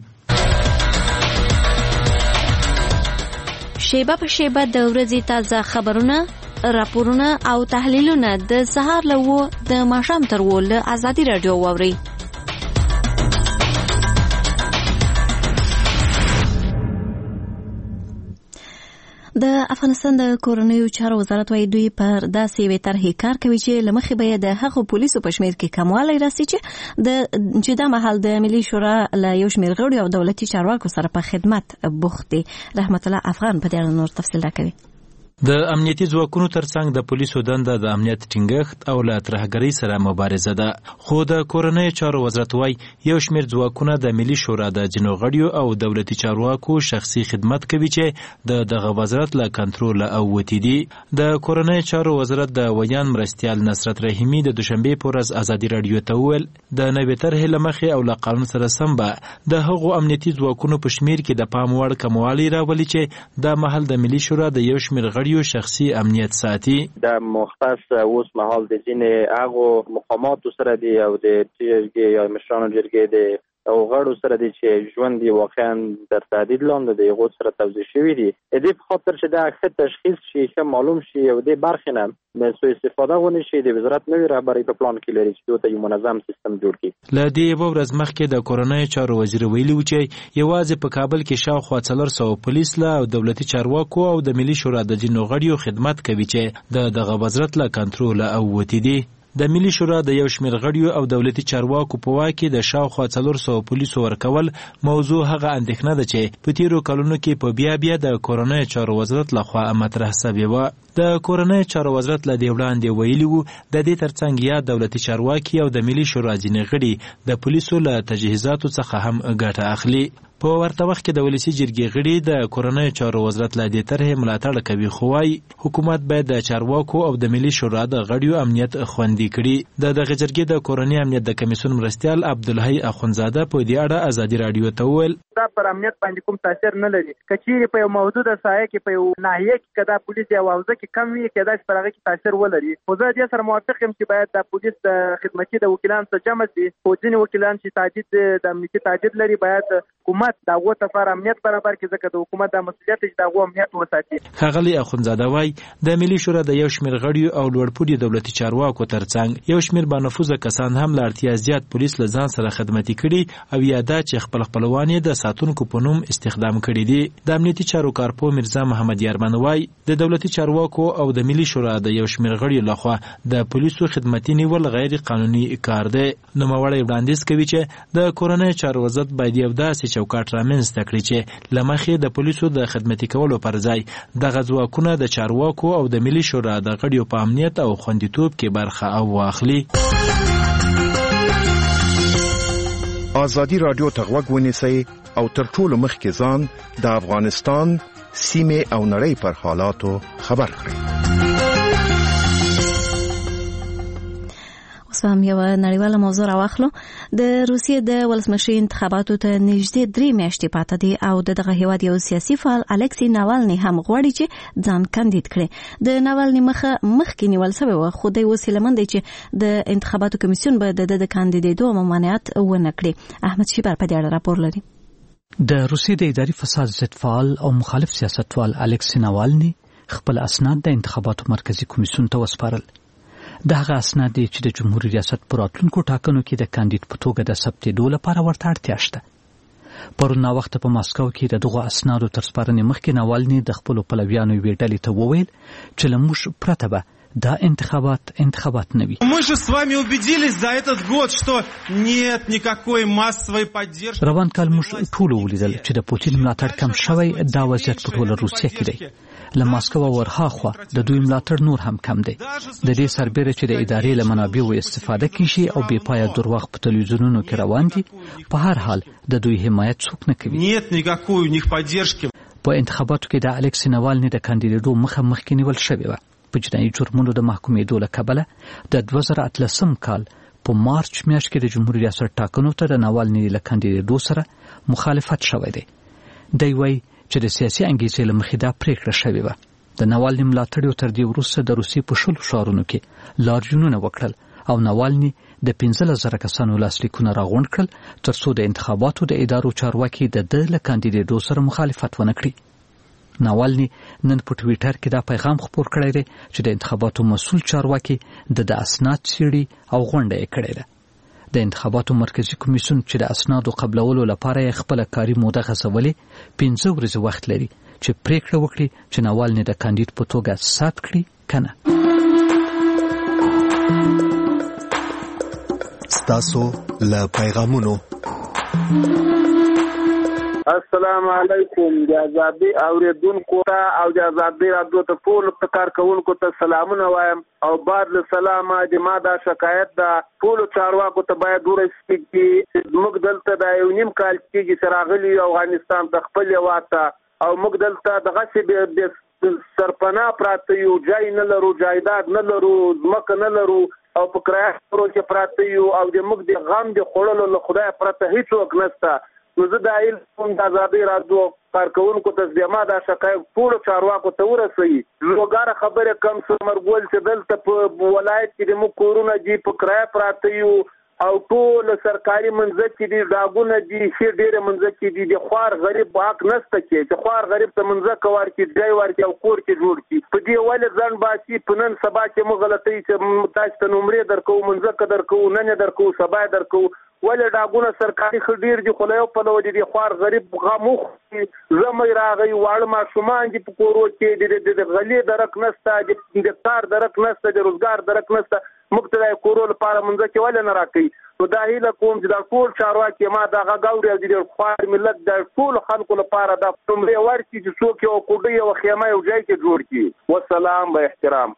شیبه په شیبه د ورځې تازه خبرونه، راپورونه او تحلیلونه د سهار له وو د ماښام تر وو له ازادي راډیو واورئ. د افغانستان د کورنیو چارو وزارت وايي دوی پر داسې یوې طرحې کار کوي چې له مخې به د هغو پولیسو په شمېر کې کموالی راسي چې د چې دا مهال د ملي شورا له یو شمېر غړو او دولتي چارواکو سره په خدمت بوخت دي. رحمت الله افغان په دې اړه نور تفصیل راکوي. د امنیتي ځواکونو ترڅنګ د پولیسو دنده د امنیت ټینګښت او له ترهګرۍ سره مبارزه ده. خو د کورنیو چارو وزارت وايي یو شمېر ځواکونه د ملي شورا د ځینو غړیو او دولتي چارواکو شخصي خدمت کوي چې د دغه وزارت له کنټروله او وتي دي. د کورنیو چارو وزارت د ویان مرستیال نصرت رحیمي د دوشنبې په ورځ ازادي راډیو ته وویل د نوې طرحې له مخې او له قانون سره سم به د هغو امنیتي ځواکونو په شمېر کې د پام وړ کموالی راولي چې دا مهال د ملي شورا د یو شمېر غړي شخصي امنیت ساتي. د مختص اوس مهال د ځینې هغو مقاماتو سره دی او د جرګې یا مشرانو جرګې د او غړو سره دی چې ژوند دی واقعا در تهدید لاندې دی غو سره توضیح شوی دی. دې په خاطر چې د اکثر تشخیص شي چې معلوم شي او د برخې نه د سوء استفاده ونه شي د وزارت نوې رهبري په پلان کې لري چې دوی یو منظم سیستم جوړ کړي. له دې یو ورځ مخکې د کورنیو چارو وزیر ویلي و چې یوازې په کابل کې شاوخوا څلور سوه پولیس له دولتي چارواکو او د ملي شورا د ځینو غړیو خدمت کوي چې د دغه وزارت له کنټروله او وتي دي. د ملي شورا د یو شمېر غړیو او دولتي چارواکو په واک کې د شاوخوا څلور سوه پولیسو ورکول موضوع هغه اندېښنه ده چې په تیرو کلونو کې په بیا بیا د کورنیو چارو وزارت لخوا مطرح سوې وه. د کورنیو چارو وزارت له دې وړاندې ویلي وو د دې ترڅنګ یا دولتي چارواکي او د ملي شورا ځینې غړي د پولیسو له تجهیزاتو څخه هم ګټه اخلي. په ورته وخت کې د ولسي جرګې غړي د کورنیو چارو وزارت له دې طرحې ملاتړ کوي خو وايي حکومت باید د چارواکو او د ملي شورا د غړیو امنیت خوندي کړي. د دغه جرګې د کورنۍ امنیت د کمیسیون مرستیال عبدالحی اخونزاده په دې اړه ازادي راډیو ته وویل دا پر امنیت باندې کوم تاثیر نه لري. کچېرې په یو محدوده ساحه کې په یو ناحیه کې کدا پولیس یا حوزه کې کم وي کدا چې پر هغه کې تاثیر ولري. خو زه دې سره موافق یم چې باید د پولیس د خدمتي د وکیلانو څخه جمع شي. خو ځینې وکیلان چې تعدید د امنیتي تعدید لري باید حکومت دغه لپاره امنیت برابر کړي ځکه د حکومت د مسؤلیت چې دغه امنیت وساتي. ښاغلي اخونزاده وايي د ملي شورا د یو شمېر غړیو او لوړپوړي دولتي چارواکو ترڅنګ یو شمېر بانفوذه کسان هم له اړتیا زیات پولیس له ځان سره خدمتي کړي او یا دا چې خپل خپلوان یې د ساتونکو په نوم استخدام کړي دي. د امنیتي چارو کارپو مرزا محمد یارمن وايي د دولتي چارواکو او د ملي شورا د یو شمېر غړیو لخوا د پولیسو خدمتي نیول غیر قانوني کار دی. نوموړی وړاندیز کوي چې د کورنیو چارو وزارت باید یو داسې چوکاټ چوکاټ رامنځته کړي چې له مخې د پولیسو د خدمتي کولو پر ځای دغه ځواکونه د چارواکو او د ملي شورا د غړیو په امنیت او خوندیتوب کې برخه او واخلي. ازادي رادیو ته غوږ ونیسئ او تر ټولو مخکې ځان د افغانستان سیمې او نړۍ پر حالاتو خبر کړئ. اوس هم یو نړیواله موضوع راواخلو. د روسیې د ولسمشر انتخاباتو ته نږدې درې میاشتې پاته دي او دغه هیواد یو سیاسي فعال الکسی ناوالني هم غواړي چې ځان کاندید کړي. د ناوالني مخه مخکې نیول شوی و، خو دی اوس هیله مند دی چې د انتخاباتو کمیسیون به د د کاندیدېدو ممانعت ونه کړي. احمد شیبر په دې اړه راپور لري. د روسیې د اداري فساد ضد فعال او مخالف سیاستوال الکسی ناوالني خپل اسناد د انتخاباتو مرکزی کمیسیون ته وسپارل. د هغه اسناد دي چې د جمهوریت ریاست پر راتلونکو ټاکنو کې د کاندید په توګه د ثبتېدو لپاره ورته اړتیا شته. پرون ناوخته په ماسکو کې د دغو اسنادو تر سپارنې مخکې ناوالني د خپلو پلویانو یوې ډلې ته وویل چې له موږ پرته به دا انتخابات انتخابات نه وي. Мы же с вами убедились за этот год, что нет никакой массовой поддержки. روان کال موږ ټول ولیدل چې د پوتین ملاتړ کم شوی، دا وضعیت په ټوله روسیه کې دی. له ماسکو ورهاخوا د دوی ملاتړ نور هم کم دی. د دې سربېره چې د ادارې له منابعو استفاده کیږي او بې پایه درواغ په تلویزیونونو کې روان دي، په هر حال د دوی حمایت څوک نه کوي. Нет никакой у них поддержки. په انتخاباتو کې د الکسی ناوالني د کاندیدېدو مخه مخکې نیول شوې وه. په جنایي جرمونو د محکومېدو له کبله د دوه زره اتلسم کال په مارچ میاشت کې د جمهوریت ریاست ټاکنو ته د ناوالني له کاندیدېدو سره مخالفت شوی دی. دی وایي چې د سیاسي انګیزې له مخې دا پریکړه شوې وه. د ناوالني ملاتړیو تر دې وروسته د روسیې په شلو ښارونو کې لاریونونه وکړل او ناوالني د پنځلس زره کسانو لاسلیکونه راغونډ کړل تر څو د انتخاباتو د ادارو چارواکي د ده له کاندیدېدو سره مخالفت ونه کړي. ناوالني نن په ټویټر کې دا پیغام خپور کړی دی چې د انتخاباتو مسؤل چارواکي د د اسناد څېړي او غونډه یې کړې ده. د انتخاباتو مرکزی کمیسیون چې د اسنادو قبلولو لپاره یې خپله کاري موده غځولې پنځه ورځې وخت لري چې پریکړه وکړي چې ناوالني د کاندید په توګه ثبت کړي کنه. ستاسو له پیغامونو. السلام علیکم. د آزادي اوریدونکو ته او د آزادي رادیو ته ټول کارکونکو ته سلامونه وایم او بعد له سلامه د ما دا شکایت ده ټول چارواکو ته باید ورسېږي چې موږ دلته د یو نیم کال کېږي چې راغلي افغانستان ته خپل هېواد او موږ دلته دغسې د سرپناه پراته یو، ځای نه لرو، جایداد نه لرو، ځمکه نه لرو او په کرایه کې پراته یو او د موږ د غم د خوړلو له خدایه پرته هېڅوک نشته. نو زه دا هیله کوم د آزادۍ راډیو کارکوونکو ته چې ما دا شکایت ټولو چارواکو ته ورسوي. لوګاره خبرې کم څه مرګول چې دلته په ولایت کې د موږ کورونه دي په کرایه پراته یو او ټول سرکاري منځکې دي، ډاګونه دي، ښې ډېرې منځکې دي. د خوار غریب حق نشته کې چې خوار غریب ته منځکه ورکړي، ځای ورکړي او کور کې جوړ کړي. په دې ولې ځان باسي په نن سبا کې موږ غلطوي چې تاسو ته نمرې درکوو، منځکه درکوو، نن یې درکوو، سبا یې درکوو. ولې ډاګونه سرکاري ښه ډېر دي خو له یو پلوه دي د خوار غریب غم وخوري. زمی راغی، واړه ماشومان دي په کورو کې، د غلې درک نشته، د کار درک نشته، د روزګار درک نشته. موږ ته د کورو لپاره منځکې ولې نه راکوي؟ نو دا هیله کوم چې دا ټول چارواکي ما دا غږ اوري او د خوار ملت د ټولو خلکو لپاره دا نمرې ورکړي چې څوک یو کوډۍ یو خیمه یو ځای کې جوړ کړي. والسلام به احترام.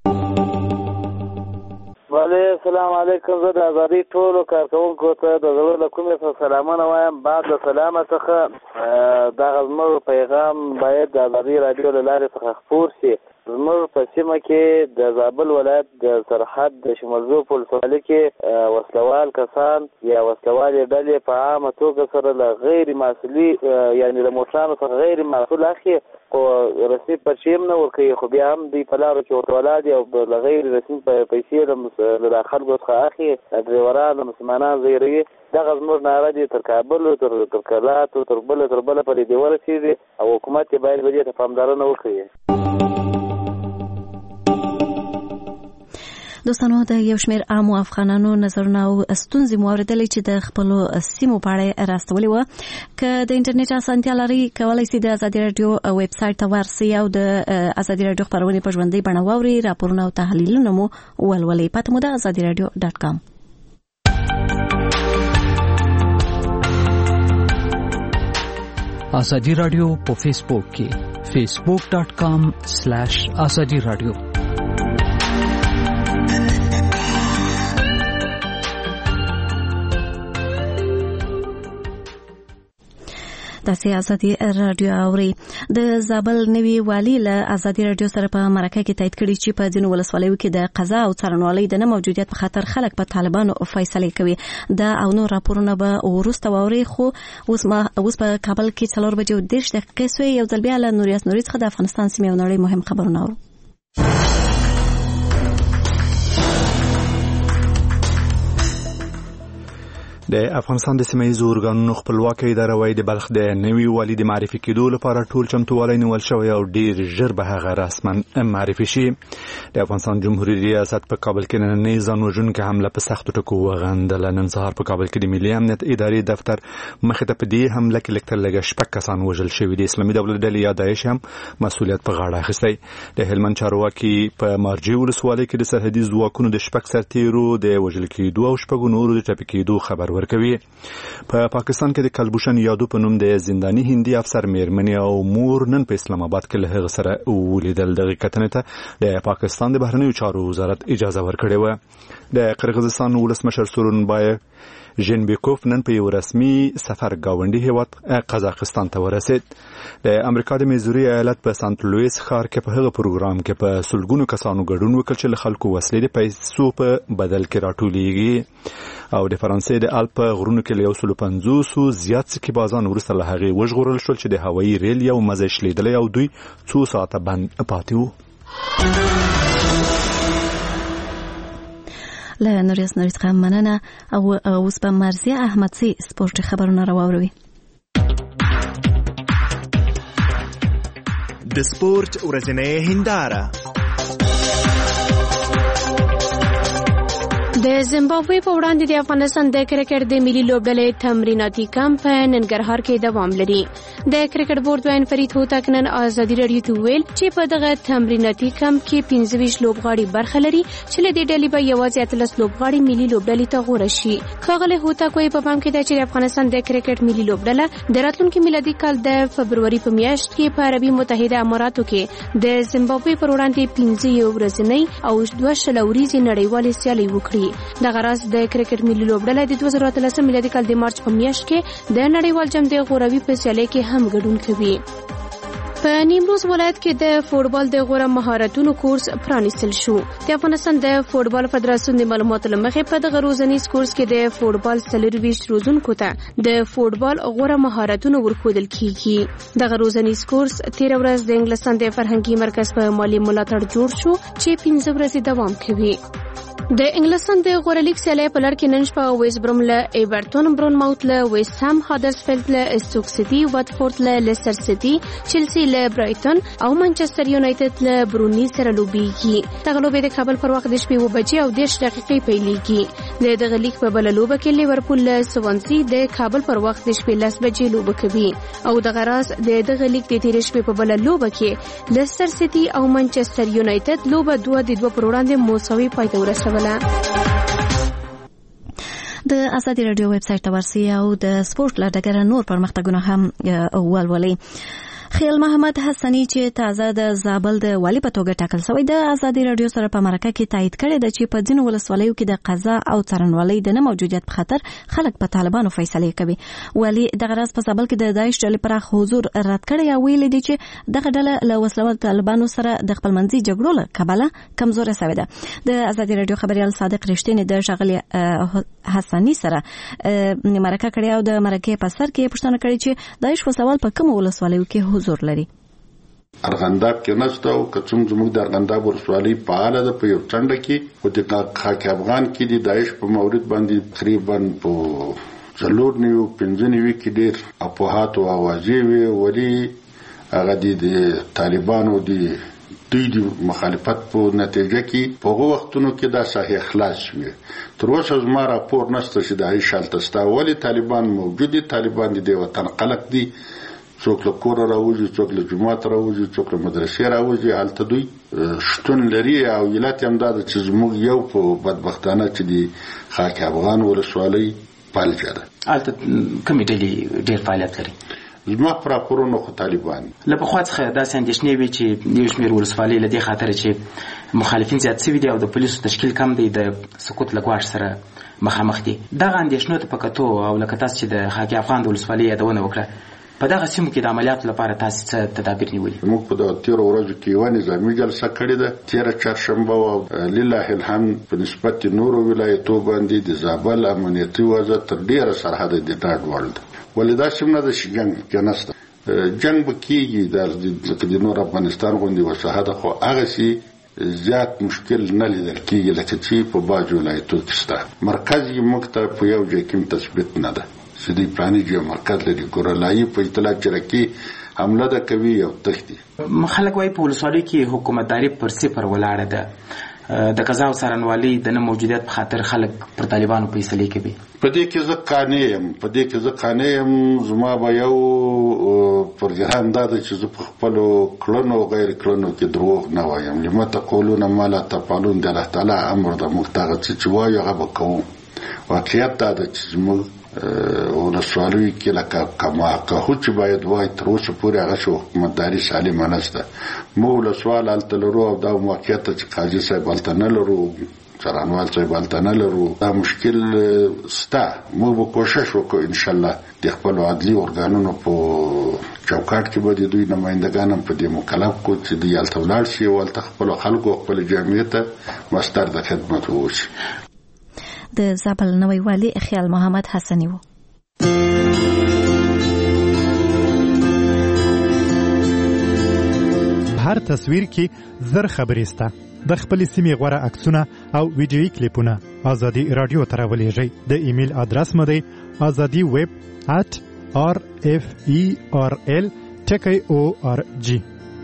وعلی السلام علیکم. زه د آزادۍ ټولو کارکوونکو ته د زړه له کومې څخه سلامونه وایم. بعد له سلامه څخه دغه زموږ پیغام باید د آزادۍ راډیو له لارې څخه خپور شي. زموږ په سیمه کې د زابل ولایت د سرحد د شمالزوب ولسوالۍ کې وسلوال کسان یا وسلوالې ډلې په عامه توګه سره له غیر مسؤلي یعنې له موټرانو څخه غیر مسؤل اخلي، خو رسمي پرچې هم نه ورکوي، خو بیا هم دوی په لارو کې ورته ولاړ دي او له غیر رسمي پیسې له خلکو څخه اخلي، ډریوران مسلمانان زیروي. دغه زموږ ناره دي تر کابل تر تر کلاتو تر بله تر بله پرې دې ورسېږي او حکومت یې باید په دې ته پاملرنه وکړي. دوستانو، د یو شمېر عامو افغانانو نظرونه او ستونزې مو اورېدلې چې د خپلو سیمو په اړه راستولې وه. که د انټرنیټ اسانتیا لرئ، کولی سئ د ازادي راډیو ویب سایټ ته ورسئ او د ازادي راډیو خپرونې په ژوندۍ بڼه واورئ. راپورونه او تحلیلونه مو ولولئ. پته مو د ازادي راډیو ډاټ کام. ازادي رادیو په فیسبوک کې facebook dot com slash azadi radio. تاسو ازادي رادیو اوري. د زابل نوي والی له ازادي رادیو سره په مرکه کې تایید کړي چې په ځینو ولسوالیو کې د قضا او څارنوالۍ د نه موجودیت په خاطر خلک په طالبانو فیصله کوي. دا او نور راپورونه به ورسته واوري. خو اوس ما اوس په کابل کې څلور بجې او دېرش دقیقې سوې. یو ځل بیا له نوریاس نوري څخه د افغانستان سیمې او نړۍ مهم خبرونه اورو. د افغانستان د سیمه‌ییزو ارګانونو خپلواکي اداره وايي د بلخ د نوي والي د معرفي کېدو لپاره ټول چمتووالی نیول شوی او ډیر ژر به هغه رسما معرفي شي. د افغانستان جمهوریت ریاست په کابل کې نننۍ ځان وژونکې حمله په سختو ټکو وغندله. نن سهار په کابل کې د ملي امنیت ادارې دفتر مخې ته په دې حمله کې لږ تر لږه شپږ کسان وژل شوي دي. اسلامي دولت ډلې یا داعش هم مسؤلیت په غاړه اخیستی. د هلمند چارواکي په مارجې ولسوالۍ کې د سرحدي ځواکونو د شپږ سرتیرو د وژل کېدو او شپږو نورو د ټپي کېدو خبر ورکوي. په پا پاکستان کې د کلبوشن یادو په نوم د زنداني هندي افسر میرمنې او مور نن په اسلام آباد کې له هغه سره ولیدل. دغه کتنې ته د پاکستان د بهرنیو چارو وزارت اجازه ورکړې و. د قرغیزستان ولسمشر سورونبای ژنبیکوف نن په یو رسمي سفر گاونډي هیواد قزاقستان ته ورسید. د امریکا د میزوري ایالت په سانت لویس ښار کې په هغه پروګرام کې په سلګونو کسانو ګډون وکړ چې له خلکو وسلې د پیسو په بدل کې راټولېږي. او د فرانسې د الپ غرونو کې له یو سلو پنځوسو زیات سکیبازان وروسته له هغې وژغورل شول چې د هوایي ریل یو مزه شلیدلی او دوی څو ساعته بند پاتې وو. له نوریاس نوري څخه مننه. او اوس په مرزیه احمدزي سپورټي خبرونه راوړوي. د سپورټ ورځنۍ هنداره. د زیمبابوې په وړاندې د افغانستان د کرکټ د ملي لوبډلې تمریناتي کمپ په ننګرهار کې دوام لري. د کرکټ بورډ وین فرید هوتک نن ازادي رادیو ته ویل چې په دغه تمریناتي کمپ کې پنځه ویشت لوبغاړي برخه لري چې له دې ډلې به یوازې اتلس لوبغاړي ملي لوبډلې ته غوړه شي. ښاغلی هوتک وايي په پام کې ده چې د افغانستان د کرکټ ملي لوبډله د راتلونکي میلادي کال د فبروري په میاشت کې په عربي متحده اماراتو کې د زیمبابوې پر وړاندې پنځه یو ورځنۍ او دوه شل ورځې نړیوالې سیالۍ وکړي. دغه راز د کرکټ ملي لوبډله د دوه زره اتلسم میلادي کال د مارچ په میاشت کې د نړیوال جام د غوروي په سیالۍ کې هم ګډون کوي. په نیمروز ولایت کې د فوټبال د غوره مهارتونو کورس پرانیستل شو. د افغانستان د فوټبال فدراسیون د معلوماتو لمخې په دغه روزنیز کورس کې د فوټبال څلور ویشت روزونکو ته د فوټبال غوره مهارتونو ورښودل کیږي. دغه روزنیز کورس تیر ورځ د انګلستان د فرهنګي مرکز په مالی ملاتړ جوړ شو چې پنځه ورځې دوام کوي. د انګلستان د غوره لیګ سیالۍ په لړ کې نن شپه ویست بروم له ایورټون، برونماوت له ویست هام، هادرسفیلد له استوک سیټي، واتفورد له لیستر سیټي، چلسي له برایټن او منچستر یونایټډ له برونی سره لوبېږي. دغه لوبې د کابل پر وخت د شپې اووه بجې او دېرش دقیقې پیلېږي. د دغه لیګ په بله لوبه کې لیورپول له سوانسي د کابل پر وخت د شپې لس بجې لوبه کوي. او دغه راز د دغه لیګ د تېرې شپې په بله لوبه کې لیستر سیټي او منچستر یونایټډ لوبه دوه د دوه پر وړاندې مساوي پای ته ورسوله. د ازادي رادیو ویب سایټ ته ورسئ او د سپورت له ډګره نور پرمختګونه هم ولولئ. خیال محمد حسنی چې تازه د زابل د والی په توګه ټاکل شوی د ازادي رادیو سره په مرکه کې تایید کړی د چې په ځینو ولسوالیو کې د قضا او څارنوالۍ د نه موجودیت په خاطر خلک په طالبانو فیصله کوي. والی دغه راز په زابل کې د داعش ډلې پراخ حضور رد کړی او ویلي دي چې دغه ډله له وسلوال طالبانو سره د خپلمنځي جګړو له کبله کمزورې شوې ده. د ازادي رادیو خبريال صادق رښتینی د شغلی حسنی سره مرکه کړی او د مرکه په سر کې پوښتنه کړې چې داعش وسلوال په کوم ولسوالیو کې حضور لري. ارغنداب کې نشته او کڅوم زموږ د ارغنداب ولسوالۍ فعاله ده په یو ټنډه کې او د خاک افغان کې د داعش په مورد باندې تقریبا په څلور نیو پنځه نیو کې ډېر افواهات او اوازې وي ولې هغه د طالبانو د دوی د مخالفت په نتیجه کې په هغو وختونو کې دا صحیح خلاص شوی. تر اوسه زما راپور نشته چې داعش هلته شته. ولې طالبان موجود دي؟ طالبان د دې وطن خلک دي. څوک له کوره راوځي، څوک له جومات راوځي، څوک له مدرسې راوځي. هلته دوی شتون لري او علت هم دا ده چې زموږ یو په بدبختانه چې د خاک افغان ولسوالۍ پالجه ده. هلته کومې ډلې ډېر فعالیت لري؟ زما پر راپورونو خو طالبان له پخوا څخه داسې اندېښنې وي چې یو شمېر ولسوالۍ له دې خاطره چې مخالفین زیات شوي دي او د پولیسو تشکیل کم دی د سقوط له ګواښ سره مخامخ دي. دغه اندېښنو ته په کتو او لکه تاسو چې د خاکي افغان د ولسوالۍ یادونه وکړه، په دغه سیمو کې د عملیاتو لپاره تاسو څه تدابیر نیولي؟ موږ په دغه تیرو ورځو کې یوه نظامي جلسه کړې ده، تېره چهارشنبه او لله الحمد په نسبت نورو ولایتو باندې د زابل امنیتي وضع تر ډېره سرحده د ډاډ وړ ده. ولې داسې نه ده چې جنګ کې نشته، جنګ به کېږي لکه د نور افغانستان غوندې وساحه ده، خو هغسې زیات مشکل نه لیدل کېږي لکه چې په بعضو ولایتو کې شته. مرکز یې موږ ته په یو ځای کې تثبیت نه ده چې دوی پرانیزي یو مرکز لري. ګورلایي په اطلاع جرګې حمله ده کوي او تښتي. خلک وایي په ولسوالیو کې حکومتداري پر صفر ولاړه ده، د قضا او څارنوالۍ د نه موجودیت په خاطر خلک پر طالبانو فیصلې کوي. په دې کې زه قانع یم په دې کې زه قانع یم زما به یو پرجهان دا ده چې زه په خپلو کړنو او غیر کړنو کې دروغ نه وایم. لما تقولون ما لا تفعلون د الله تعالی امر ده، موږ ته هغه څه چې وایو هغه به کوو. واقعیت دا ده چې زموږ ولسوالیو کې لکه کماقهو چې باید وای تر اوسه پورې هغه شو حکومتداري سالمه نشته. موږ ولسوال هلته لرو او دا واقعیت ده چې قاضي صاحب هلته نه لرو، څارنوال صاحب هلته نه لرو. دا مشکل سته. موږ به کوشش وکړو انشاءالله د خپلو عدلي ارګانونو په چوکاټ کې به د دوی نمایندګان هم په دې مکلف کړو چې دوی هلته ولاړ شي او هلته خپلو خلکو او خپلې جامعې ته مستر د خدمت ووشي. د زابل نوی والی خیال محمد حسنی و. هر تصویر کې زر خبرې سته. د خپل سیمې غوړه عکسونه او ویډیویي کلیپونه ازادي رادیو ته راولېږئ. د ایمیل ادرس مو دی ازادي ویب at r f e r l ټکی o r g.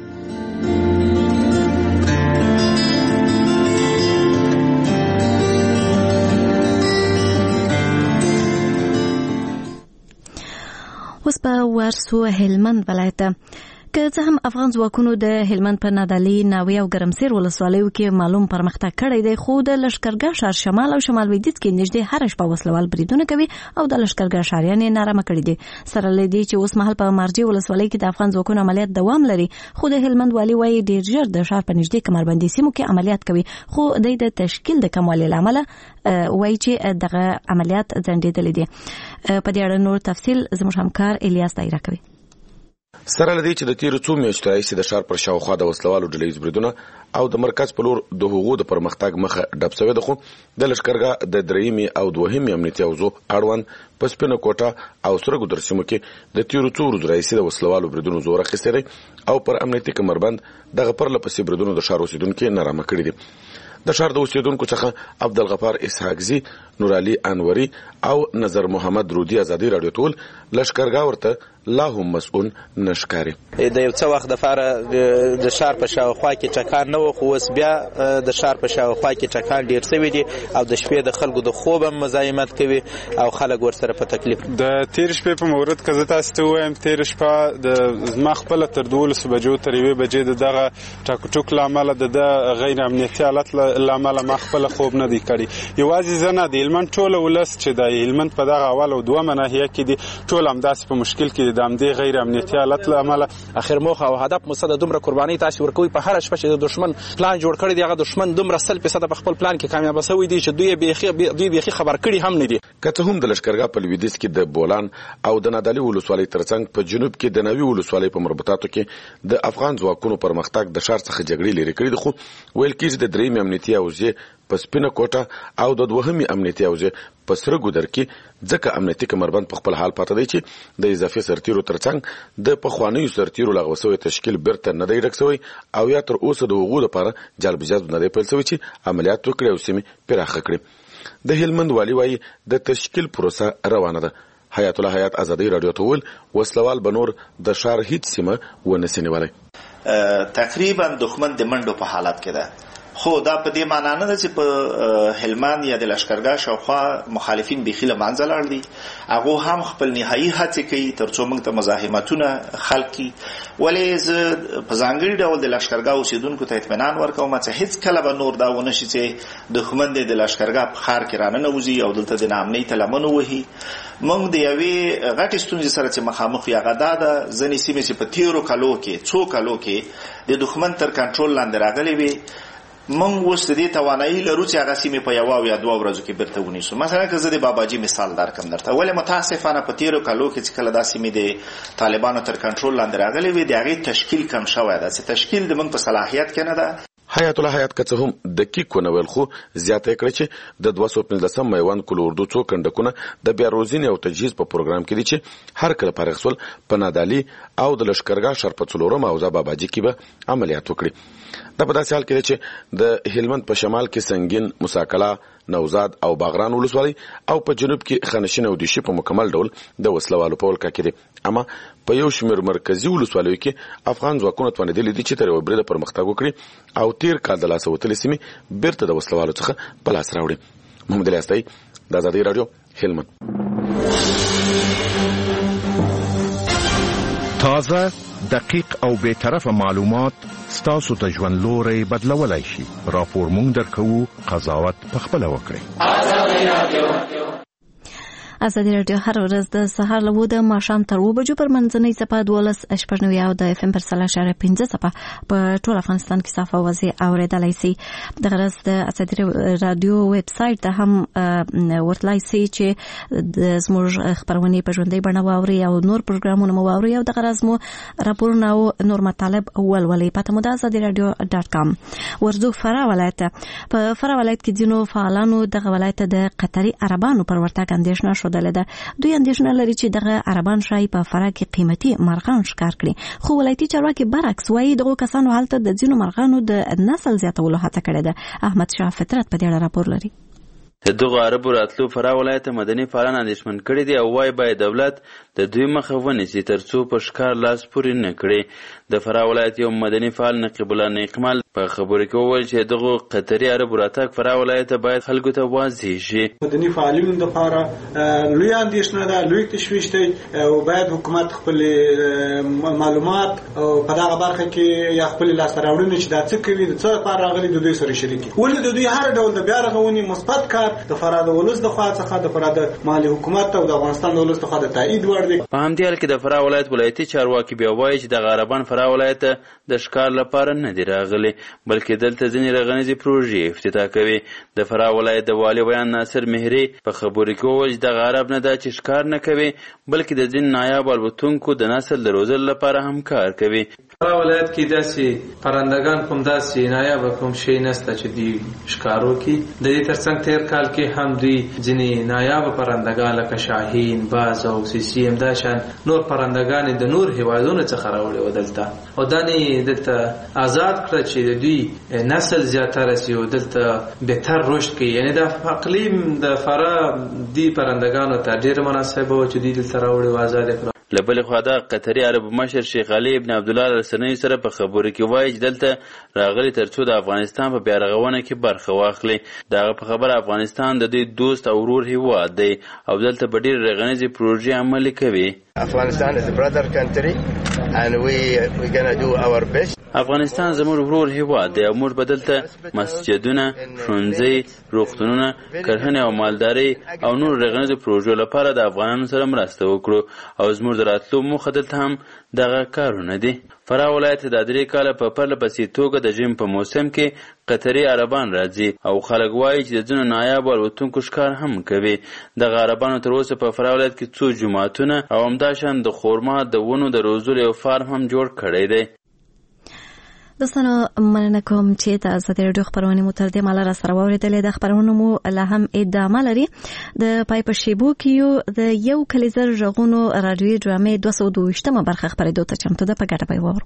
اوس په ورسو هلمند ولایت که څه هم افغان ځواکونو د هلمند په نادعلي، ناوې او ګرمسیر ولسوالیو کې معلوم پرمختګ کړی دی، خو د لښکرګاه ښار شمال او شمال لویدیځ کې نږدې هره شپه وسلوال بریدونه کوي او د لښکرګاه ښاریان یې نارامه کړي دي. سره له دې چې اوس مهال په مارجې ولسوالۍ کې د افغان ځواکونو عملیات دوام لري، خو د هلمند والي وایي ډېر ژر د ښار په نږدې کمربندي سیمو کې عملیات کوي، خو دوی د تشکیل د کموالي له امله وایي چې دغه عملیات ځنډېدلي دي. په دې اړه نور تفصیل زموږ همکار الیاس دایره کوي. سره لدی چې د تیرو څو میاشتو راهیسې د ښار پر شاوخوا د وسلوالو ډلهییز بریدونه او د مرکز په لور د هغو د پرمختګ مخه ډب شوې ده، خو د لښکرګاه د درېیمې او دوهمې امنیتي حوزو اړوند په سپینه کوټه او سره ګودر سیمو کې د تیرو څو ورځو راهیسې د وسلوالو بریدونو زور اخیستی دی او پر امنیتي کمربند دغه پرله پسې بریدونو د ښار اوسېدونکي نارامه کړي دي. د ښار د اوسېدونکو څخه عبدالغفار اسحاقزي، نورعلي انوري او نظر محمد رودي ازادي راډیو ټول لښکرګاه ورته لا هم مسؤل نشکاري. د یو څه وخت لپاره د ښار په شاوخوا کې ټکان نه و، خو اوس بیا د ښار په شاوخوا کې ټکان ډیر شوی دی او د شپې د خلکو د خوب هم مزاحمت کوي او خلک ورسره په تکلیف. د تیر شپې په مورد کې زه تاسو ته وایم، تیر شپه د ما خپل تر دولس بجو تر یوې بجې د دغه ټاک ټوک لامل د غیر امنیتي حالت لامل ما خپل خوب نه دی کړی. یوازې زه نه دی، هلمند ټول ولس چې د هلمند په دغه اول او دوه ناحیه کې دي ټول همداسې په مشکل کې د امنیتي غیر امنیتي حالت لامل. اخر موخه او هدف مصد دومره قرباني تاسو ورکوي په هر شپه چې د دشمن پلان جوړ کړی دی، هغه دشمن دومره سل فیصد په خپل پلان کې کامیاب شوی دی چې دوی به دوی به خبر کړي هم نه دي. کته هم د لښکرګاه په لویدیځ کې د بولان او د نادعلي ولسوالۍ ترڅنګ په جنوب کې د ناوې ولسوالۍ په مربوطاتو کې د افغان ځواکونو پرمختګ د ښار څخه جګړې لري کړي دي، خو ویل کېږي د درېیمې امنیتي حوزې په سپینه کوټه او د دوهمې امنیتي حوزې په سره ګودر کې ځکه امنیتي کمربند په خپل حال پاتې دی چې د اضافي سرتیرو ترڅنګ د پخوانیو سرتیرو لغوه شوی تشکیل بیرته نه دی ډک شوی او یا تر اوسه د هغو لپاره جلب جذب نه دی پیل شوی چې عملیات وکړي او سیمې پراخه کړي. د هلمند والي وایي د تشکیل پروسه روانه ده. حیات الله حیات ازادي راډیو ته ویل وسلوال به نور د ښار هیڅ سیمه ونه سي نیولی. تقریبا دښمن د منډو په حالت کې ده، خو دا په دې معنی نه ده چې په هلمند یا د لشکرګاه شاوخوا مخالفین بیخي له منځه لاړ دي. هغه هم خپل نهایي هڅې کوي ترڅو موږ ته مزاحمتونه خلق کړي. ولې زه په ځانګړي ډول د لشکرګاه اوسیدونکو ته اطمینان ورکوم چې هیڅ کله به نور دا ونه شي چې دښمن د لشکرګاه په ښار کې راننوځي او دلته د ناامنۍ ته لمن ووهي. موږ د یوې غټې ستونزې سره چې مخامخ یو هغه دا ده ځینې سیمې چې په تیرو کالو کې څو کالو کې د دښمن تر کنټرول لاندې راغلې وي، موږ اوس د دې توانایي لرو چې هغه سیمې په یوه او یا دوه ورځو کې بیرته ونیسو. مثلا که زه د باباجي مثال درکړم درته، ولې متاسفانه په تیرو کالو کې چې کله دا سیمې د طالبانو تر کنټرول لاندې راغلې وي د هغې تشکیل کم شوی ده چې تشکیل د موږ په صلاحیت کې نه ده. حیات الله حیات که څه هم دقیق ونه ویل خو زیاته کړه چې د دوه سوه پنځلسم میوند کل اردو څو کنډکونه د بیا روزنې او تجهیز په پروګرام کې دي چې هر کله فارغ شول په نادالي او د لشکرګاه شر په څلورم حوزه باباجي کې به عملیات وکړي. دا په داسې حال کې دی چې د هلمند په شمال کې سنگین، موسی نوزاد او باغران ولسوالۍ او په جنوب کې خانشین او دیشي په مکمل ډول د وسلوالو په ولکه کې دي. اما په یو شمېر مرکزي ولسوالیو کې افغان ځواکونه توانېدلي دي چې تر یوه بریده پرمختګ وکړي او تیر کال د لاسه وتلې سیمې بیرته د وسلوالو څخه په لاس راوړي. محمد علي استایي، د ازادۍ راډیو، هلمند. تازه، دقیق او بی‌طرفه معلومات ستاسو ته ژوند لوری بدلولای شي. راپور مونږ درکوو، قضاوت پخپله وکړئ. ازادي راډیو هر ورځ د سهار له اوه د ماښام تر اوه بجو پر منځنۍ څپه دولس شپږ نوي او د اف ام پر سل اشاره پنځه څپه په ټول افغانستان کې صاف اوازې اورېدلی سي. دغه ورځ د ازادي راډیو ویب سایټ ته هم ورتلای سي چې زموږ خپرونې په ژوندۍ بڼه واوري او نور پروګرامونه مو واوري او دغه ورځ مو راپورونه او نور مطالب ولولئ. پته مو د ازادي راډیو ډاټ کام. ورځو فراه ولایت په فراه ولایت کې ځینو فعالانو دغه ولایت د قطري عربانو پر ورتګ اندېښنه شودلې ده. دوی اندېښنه لري چې دغه عربان شای په فراه کې قیمتي مرغان ښکار کړي، خو ولایتي چارواکي برعکس وایي دغو کسانو هلته د ځینو مرغانو د نسل زیاتولو هڅه کړې ده. احمد شاه فطرت په دې اړه راپور لري. د دغو عربو راتلو فراه ولایت مدني فعالان اندېښمن کړي دي او وايي باید دولت د دوی مخه ونیسي ترڅو په ښکار لاس پورې نه کړي. د فراه ولایت یو مدني فعال نقیب الله نیکمل په خبرو کې وویل چې دغو قطري عربو راتګ فراه ولایت باید خلکو ته واضح شي. مدني فعالینو لپاره لوی اندېښنه ده، لوی تشویش دی او باید حکومت خپل معلومات او په دغه برخه کې یا خپل لاسته راوړنې چې دا څه کوي د څه لپاره راغلي د دوی سره شریکي. ولې د دوی هر ډول د بیا رغونې مثبت کار د فراه د ولس د خوا څخه د فراه د مالي حکومت او د افغانستان د ولس څخه د تایید وړ دی. په همدې حال کې د فراه ولایت ولایتي چارواکي بیا وایي چې د عربان فراه ولایت د ښکار لپاره نه دي راغلي بلکې دلته ځینې رغنیزې پروژې افتتاح کوي. د فراه ولایت د والي بیان ناصر مهري په خبرو کې وویل چې دغه عرب نه دا چې ښکار نه کوي بلکې د ځینې نایاب الوتونکو د نسل د روزلو لپاره هم کار کوي. فراه ولایت کې داسې پرندگان کوم داسې نایاب کوم شی نشته چې دی ښکارو کې. د دې ترڅنګ تیر کال کې هم دوی ځینې نایاب پرندگان لکه شاهین، باز او سیسی همداشان نور پرندگان د نور هیوادونو څخه راوړي و دلته او دا نه دلته آزاد کړه چې د دوی نسل زیاتره سي او دلته بهتر رشد کوي. یعنی د اقلیم د فراه دی پرندگانو ته ډېر مناسب او چې دوی دلته راوړي و آزاد کړه. لبل خو دا قطري عرب مشر شیخ علي ابن عبد الله السنوي سره په خبرو کې وایي چې دلته راغلي ترڅو د افغانستان په بیارغونه کې برخه واخلي. دا په خبره افغانستان د دوی دوست او ورور هیواد دی او دلته په ډېر رغنیزې پروژې عملي کوي. Afghanistan is a brother country and we we gonna do our best. افغانستان زموږ ورور هیواد دی او موږ به دلته مسجدونه، ښوونځي، روغتونونه، کرهنې او مالدارۍ او نور رغنیزو پروژو لپاره د افغانانو سره مرسته وکړو او زموږ د راتلو موخه دلته هم دغه کارونه دي. فراه ولایت د درې کاله په پرله پسې توګه د ژمي په موسم کې قطري عربان راځي او خلک وایي چې د ځینو نایابو الوتونکو ښکار هم کوي. دغه عربانو تر اوسه په فراه ولایت کې څو جوماتونه او همداشان د خورما د ونو د روزلو یو فارم هم جوړ کړی دی. دوستانو مننه کوم چې د ازادي راډیو خپرونې مو تر دې مهاله را سره واورېدلې. د خپرونو مو لا هم ادامه لري. د پای په شیبو کې یو د یو کلیزر غږونو راډیوي ډرامې دوه سوه دوه ویشتمه برخه خپرېدو ته چمتو ده. په ګډه به یې واورو.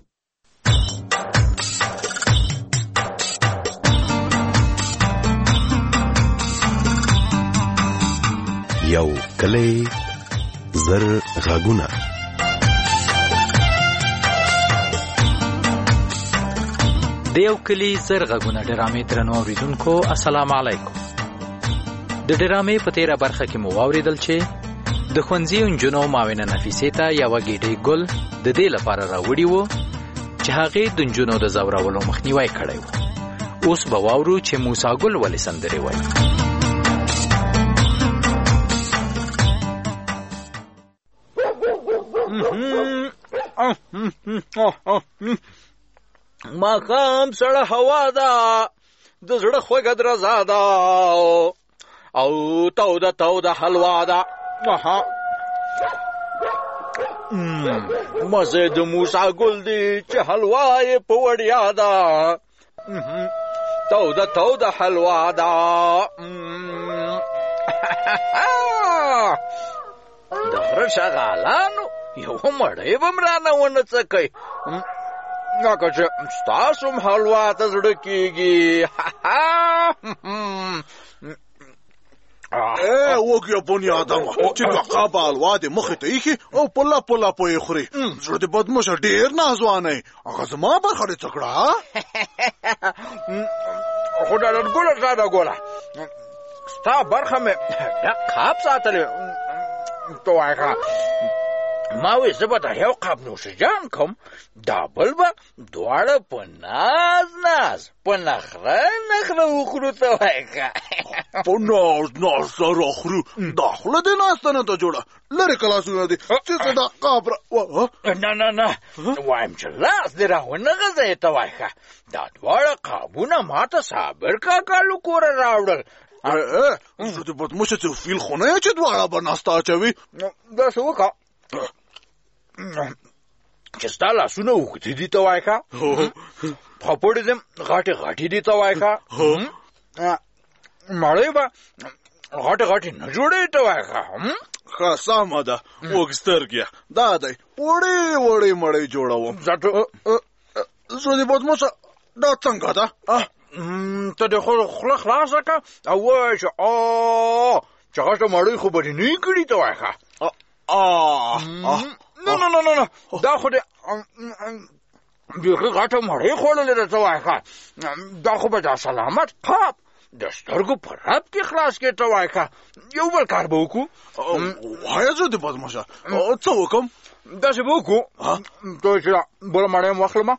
یو کلی زر غږونه. د یو کلی زر غږونه ډرامې درنو اوریدونکو السلام علیکم. د ډرامې په تیره برخه کې مو واوریدل چې د ښوونځي نجونو معاونه نفیسې ته یوه ګیډۍ ګل د دې لپاره راوړي وو چې هغې د نجونو د ځورولو مخنیوی کړی و. اوس به واورو چې موسی ګل ولې سندرې وایي. ماښام سړه هوا ده، د زړه خوږه درزا ده او توده توده حلوا ده. مزه د موسی ګل دی چې حلوا یې په وړیا ده، توده توده حلوا ده. د غره شغالانو یو مړی به م رانه ونه څکئ، لکه چې ستاسو هم حلوا ته زړه کېږي. ای وګیا بني آدمه چې کاکا به حلوا دې مخې ته ایښي او په لپو لپو یې خوري. زړه دې بدموشه ډېر نازوانی، هغه زما برخه دې څه کړه. خو ډاډر ګوله ډاډه ګوله ستا برخه مې ډک قاب ساتلې. ته وایې ښه ما وی زه به د یو قاب نوشجان کوم، دا بل به دواړه په ناز ناز په نخره نخره وخورو. ته وایې ښه په ناز ناز سره خورو، دا خوله دې ناسته نه ته جوړه، لرې که لاسونه دې چې څه دا قاب را. نه نه نه وایم چې لاس دې را ونه غځوې. ته وایې ښه دا دواړه قابونه ما ته صابر کاکا له کوره راوړل. زه دې بدموشه چې فیل خو نه یې چې دواړه به ناسته اچوي. داسې وکړه چې ستا لاسونه اوږدې دي. ته وایې ښه خپړې دې غاټې غاټې دي. ته وایې ښه مړۍ به غاټې غاټې نه جوړې. ته وایې ښه ښه سمه ده وږ سترګې دا دی وړې وړې مړۍ جوړوم. زه دې بدموشه دا څنګه ده؟ ته دې خو خوله خلاصه کړه او ووایه چې چې غټه مړۍ خو به دې نه یې کړي. ته وایې ښه نه نه نه نه دا خو دې بیخي غټه مړۍ خوړلې ده. ته وایې ښه دا خو به دا سلامت قاب د سترګو په رب کې خلاص کړې. ته وایې ښه یو بل کار به وکړو. وایه زه دې بدموشه څه وکړم؟ داسې به وکړو ته چې بله مړۍ م واخلم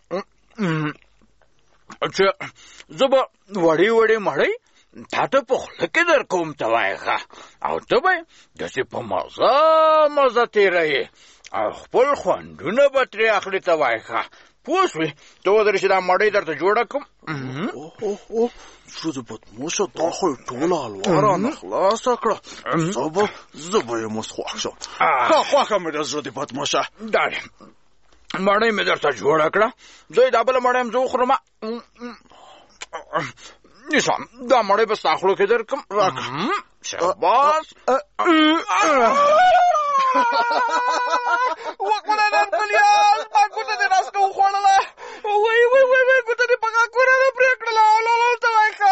چې زه به وړې وړې مړۍ تا ته په خوله کې در کوم. ته وایې ښه او ته به یې داسې په مزه مزه تېروې او خپل خوندونه به ترې اخلې. ته وایې ښه پوه شوې؟ ته ودرې چې دا مړۍ درته جوړه کړم. زه د بدموشه دا خو یې ټوله حلوا رانه خلاصه کړه. زه به زه به یې اوس خوښ شم. ښه خوښه مې ده زه د بدموشه. دا مړۍ مې درته جوړه کړه، زه یې دا بله مړۍ م زه وخورم. نیسه دا مړۍ به ستا خولو کې در کړم. شاباس وکړه نن پلیاز ما ګوته دې راسکه وخوړله. وی وی وی وی ګوته دې په غاښونه نه پرې کړله. ته وایې ښه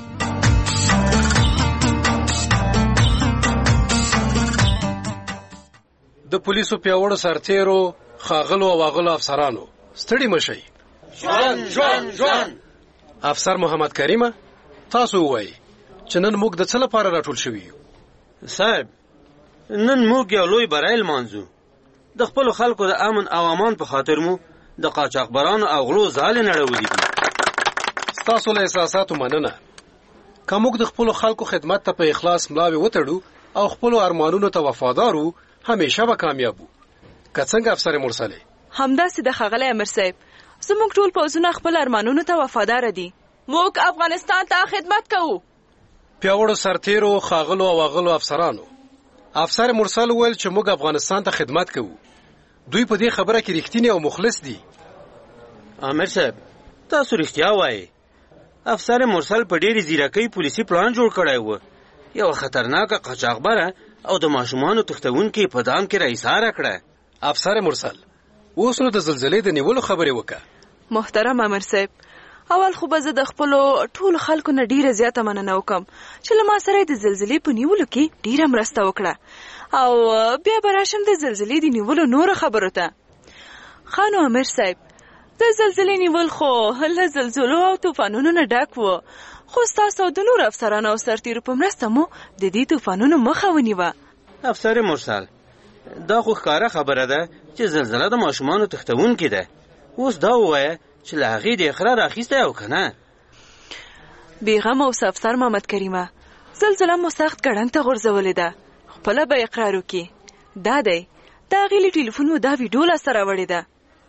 د پولیسو پیاوړو سرتیرو ښاغلو او اغلو افسرانو ستړي مشئ. ژوند ژوند ژوند. افسر محمد کریمه تاسو ووایئ چې نن موږ د څه لپاره راټول شوي یو؟ صاحب نن موږ یو لوی بری لمانځو. د خپلو خلکو د امن او امان په خاطر مو د قاچاقبرانو او غلو ځالې نړولې دي. ستاسو له احساساتو مننه. که موږ د خپلو خلکو خدمت ته په اخلاص ملاوې وتړو او خپلو ارمانونو ته وفادارو همیشه به کامیابو. که څنګه افسر مرسلې؟ همداسې د ښاغلی امیر صاحب زموږ ټول پوځونه خپل ارمانونو ته وفاداره دي. موږ افغانستان ته خدمت کوو. پیاوړو سرتیرو ښاغلو او اغلو افسرانو، افسر مرسل ویل چې موږ افغانستان ته خدمت کوو. دوی په دې خبره کې رښتینی او مخلص دي. امیر صاحب تاسو رښتیا وایئ. افسر مرسل په ډېرې ځیرکۍ پولیسي پلان جوړ کړی و. یوه خطرناکه قاچاقبره او د ماشومانو تښتونکې په دام کې راایساره کړه. افسر مرسل اوس نو د زلزلې د نیولو خبرې وکړه. محترم امیر صاحب اول خو به زه د خپلو ټولو خلکو نه ډېره زیاته مننه وکړم چې له ما سره د زلزلې په نیولو کې ډېره مرسته وکړه او بیا به راشم د زلزلې د نیولو نورو خبرو ته. ښه نو امیر صاحب د زلزلې نیول خو له زلزلو او طوفانونو نه ډک و، خو ستاسو د نور افسرانو او سرتیرو په مرسته مو د دې طوفانونو مخه ونیوه. افسر مرسل، دا خو ښکاره خبره ده چې زلزله د ماشومانو تښتونکې ده. اوس دا ووایه چې له هغې د اقرار اخیستی او که نه؟ بېغمه اوسه افسر محمد کریمه، زلزله مو سخت ګړنګ ته غورځولې ده، خپله به اقرار وکړي. دا دی د هغې له ټلیفون مو دا ویډیو لاسته راوړې ده.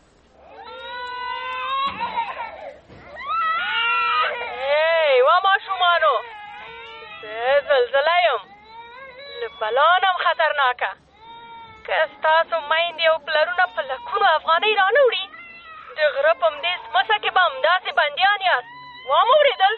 وا ماشومانو، زه زلزله یم، له بلانم خطرناکه. که ستاسو میندې او پلرونه په لکونو افغانۍ رانه وړي، د غره په همدې سمڅه کې به همداسې بندیان یاست. وامه اورېدل؟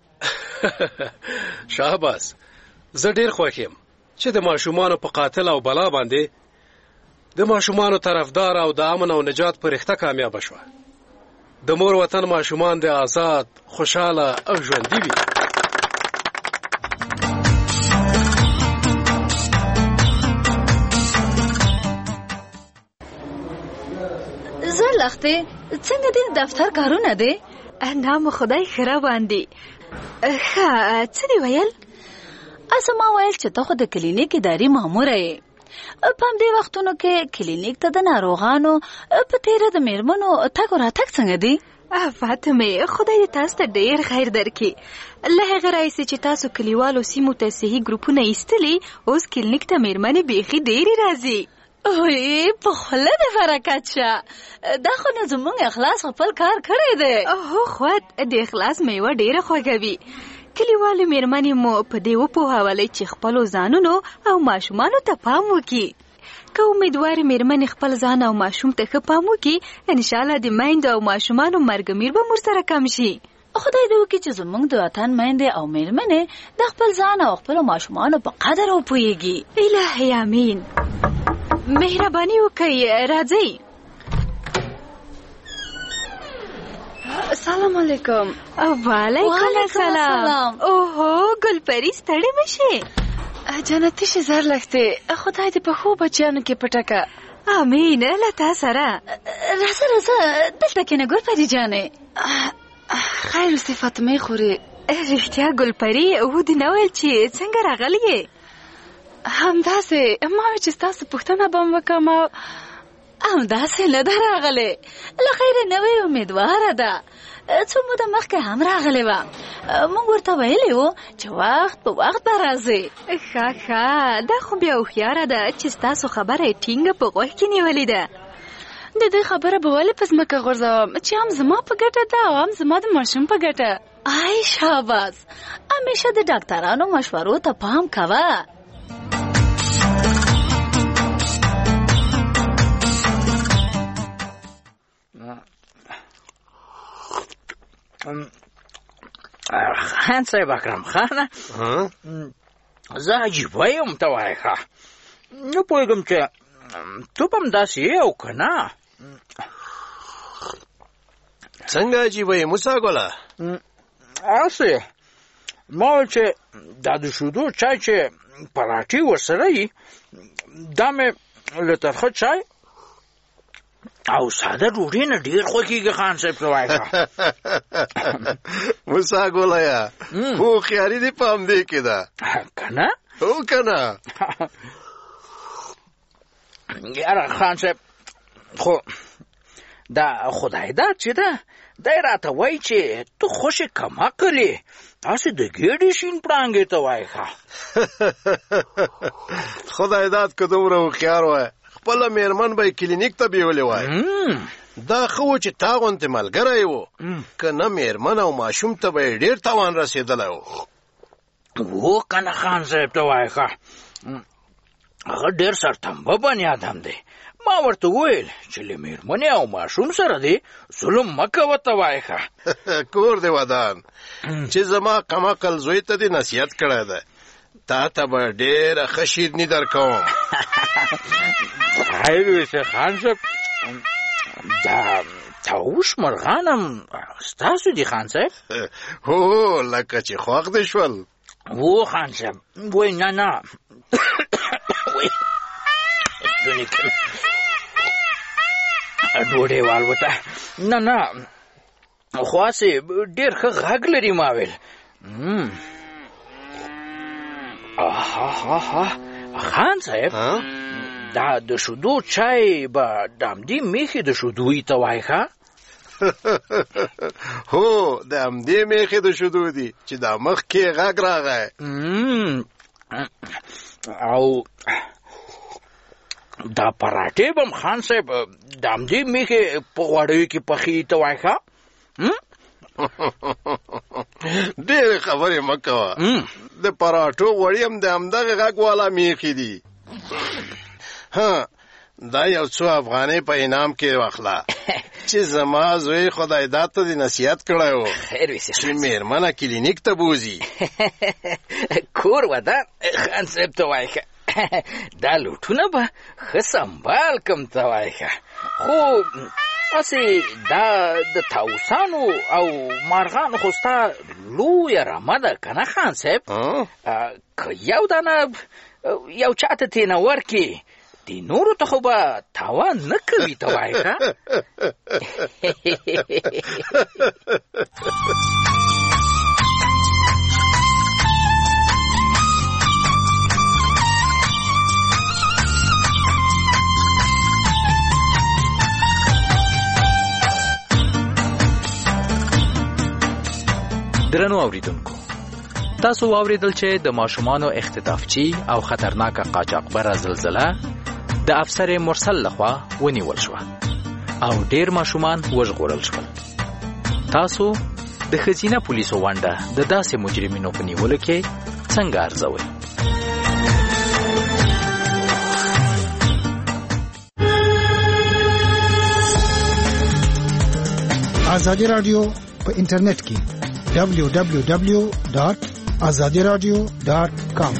شهباز، زه ډېر خوښ یم چې د ماشومانو په قاتل او بلا باندې د ماشومانو طرفدار او د امن او نجات په رښته کامیابه شوه. د مور وطن ماشومان د آزاد، خوشحاله او ژوندي وي. زر لختې څنګه دې دفتر کارونه دی؟ نام خدای خره باندې. ښه، څه دې ویل؟ اسه ما ویل چې ته خو د کلینیک اداري ماموره یې. په همدې وختونو کې کلینیک ته د ناروغانو په تیره د میرمنو تګ او راتګ څنګه دی؟ فاطمه، خدای دې تاسو ته ډېر خیر درکړي. له هغه راهیسې چې تاسو کلیوالو سیمو ته صحي ګروپونه ایستلي، اوس کلینیک ته میرمنې بیخي ډېرې راځي. اوی په خوله د برکت شه. دا خو نو زمونږ اخلاص خپل کار کړی دی. اوهو خود د اخلاص میوه ډېره خوږوي. کلیوالو میرمنې مو په دې وپوهولئ چې خپلو ځانونو او ماشومانو ته پام وکړي. که امیدوارې میرمنې خپل ځان او ماشوم ته ښه پام وکړي، انشاءالله د میندو او ماشومانو مرګمیر به ورسره کم شي. خدای دې وکړي چې زمونږ د وطن میندې او میرمنې د خپل ځان او خپلو ماشومانو په قدر وپوهېږي. الهی امین. مهرباني وکړئ، راځئ. السلام علیکم. وعلیکم السلام. اوهو ګلپري، ستړې مه شې. جنتي شې زر لښتې، خدای دې په ښو بچیانو کې پټه که. امین. له تا سره راځه راځه دلته کښېنه ګلپري جانې. خیر اوسې فاطمې خورې. رښتیا ګلپري، و دې نه ویل چې څنګه راغلی یې؟ همداسې ما وې چې ستاسو پوښتنه به م وکړم او همداسې نه ده راغلې. له خیره نوې امیدواره ده. څو موده مخکې هم راغلې وه. موږ ورته ویلي وو چې وخت په وخت به راځې. ښه ښه، دا خو بیا هوښیاره ده چې ستاسو خبره یې ټینګه په غوږ کې نیولې ده. د دې خبره به ولې په ځمکه غورځوم چې هم زما په ګټه ده او هم زما د ماشوم په ګټه. آی شاباس، همیشه د ډاکټرانو مشورو ته پام کوه. خان صاحب اکرم خانه، زه عجیبه یم ته وایې ښه. نه پوهېږم چې تو به همداسې یې او که نه. څنګه عجیبه یې موسی ګله؟ هسې ما ویل چې دا د شیدو چای چې پراټې ورسره وي، دا مې له ترخه چای او ساده ډوډۍ نه ډېر خوښېږي. خان صاحب ته وایې ښه. موسی ګله، هوښیاري دې په همدې کې ده که نه؟ هو که نه؟ یاره خان صاحب، خو دا خدای داد چې ده، دی راته وایي چې ته خوشې کمعقل یې، هسې د ګېډې شین پړانګې ته وایې ښه. خدای داد که دومره هوښیار وای، خپله میرمن به یې کلینیک ته بیولې وای. دا ښه و چې تا غوندې ملګری و، که نه میرمن او ماشوم ته به یې ډېر تاوان رسېدلی و. و که نه خان صاحب ته وایې ښه، هغه ډېر سرتمبه بني ادم دی. ما ورته وویل چې له میرمنې او ماشوم سره دی ظلم مه کوه ته وایې ښه. کور دې ودان چې زما کمعقل زوی ته دې نصیحت کړی دی، تا ته به ډېره ښه شیرني در کوم. خیر ویسه خان صاحب، دا طاووس مرغانم ستاسو دي خان صاحب؟ هو، لکه چې خوښ دې شول. و خان صاحب، وای نه نه وای ستونی کې ډوډۍ والوته. نه نه خواصې ډېر ښه غږ لري ما ویل. آها خان صاحب دا د شودو چای به د همدې میخې د شودوی ته وایي ښه؟ هو د همدې میخې د شودو دي چې دا مخکې غږ راغی. او دا پراټې به م خان صاحب د همدې میخې په غوړیو کې پخې ته وایي ښه؟ ډېرې خبرې مه کوه. د پراټو غوړي هم د همدغه غږ والا میخې دي. ها دا یو څو افغانۍ په انعام کې واخله چې زما زوی خدای داد ته دې نصیحت کړی و چې مېرمنه کلینیک ته بوځي. کور ودان خان صاحب ته وایي ښه. دا لوټونه به ښه سنبال کم ته وایي ښه. خو هسې دا د طاووسانو او مارغانو خو ستا لویه رمه ده که نه خان صاحب؟ که یو دانه یو چا ته ترېنه ورکړې د نورو ته خو به تاوان نه کوي ته وایي ښه. درنو اوریدونکو، تاسو واوریدل چې د ماشومانو اختطافچی او خطرناکه قاچاقبره زلزله د افسر مرسل لخوا ونیول شوه او ډیر ماشومان وژغورل شول. تاسو د ښځینه پولیسو ونډه د داسې مجرمینو په نیولو کې څنګه ارزوئ؟ ازادي رادیو په انټرنیټ کې دبلیو دبلیو دبلیو ډاٹ ازادي رادیو ډاٹ کام.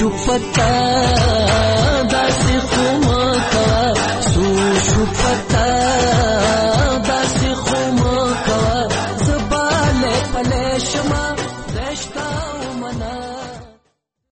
شو پتا داسې خو مکا سو شو پتا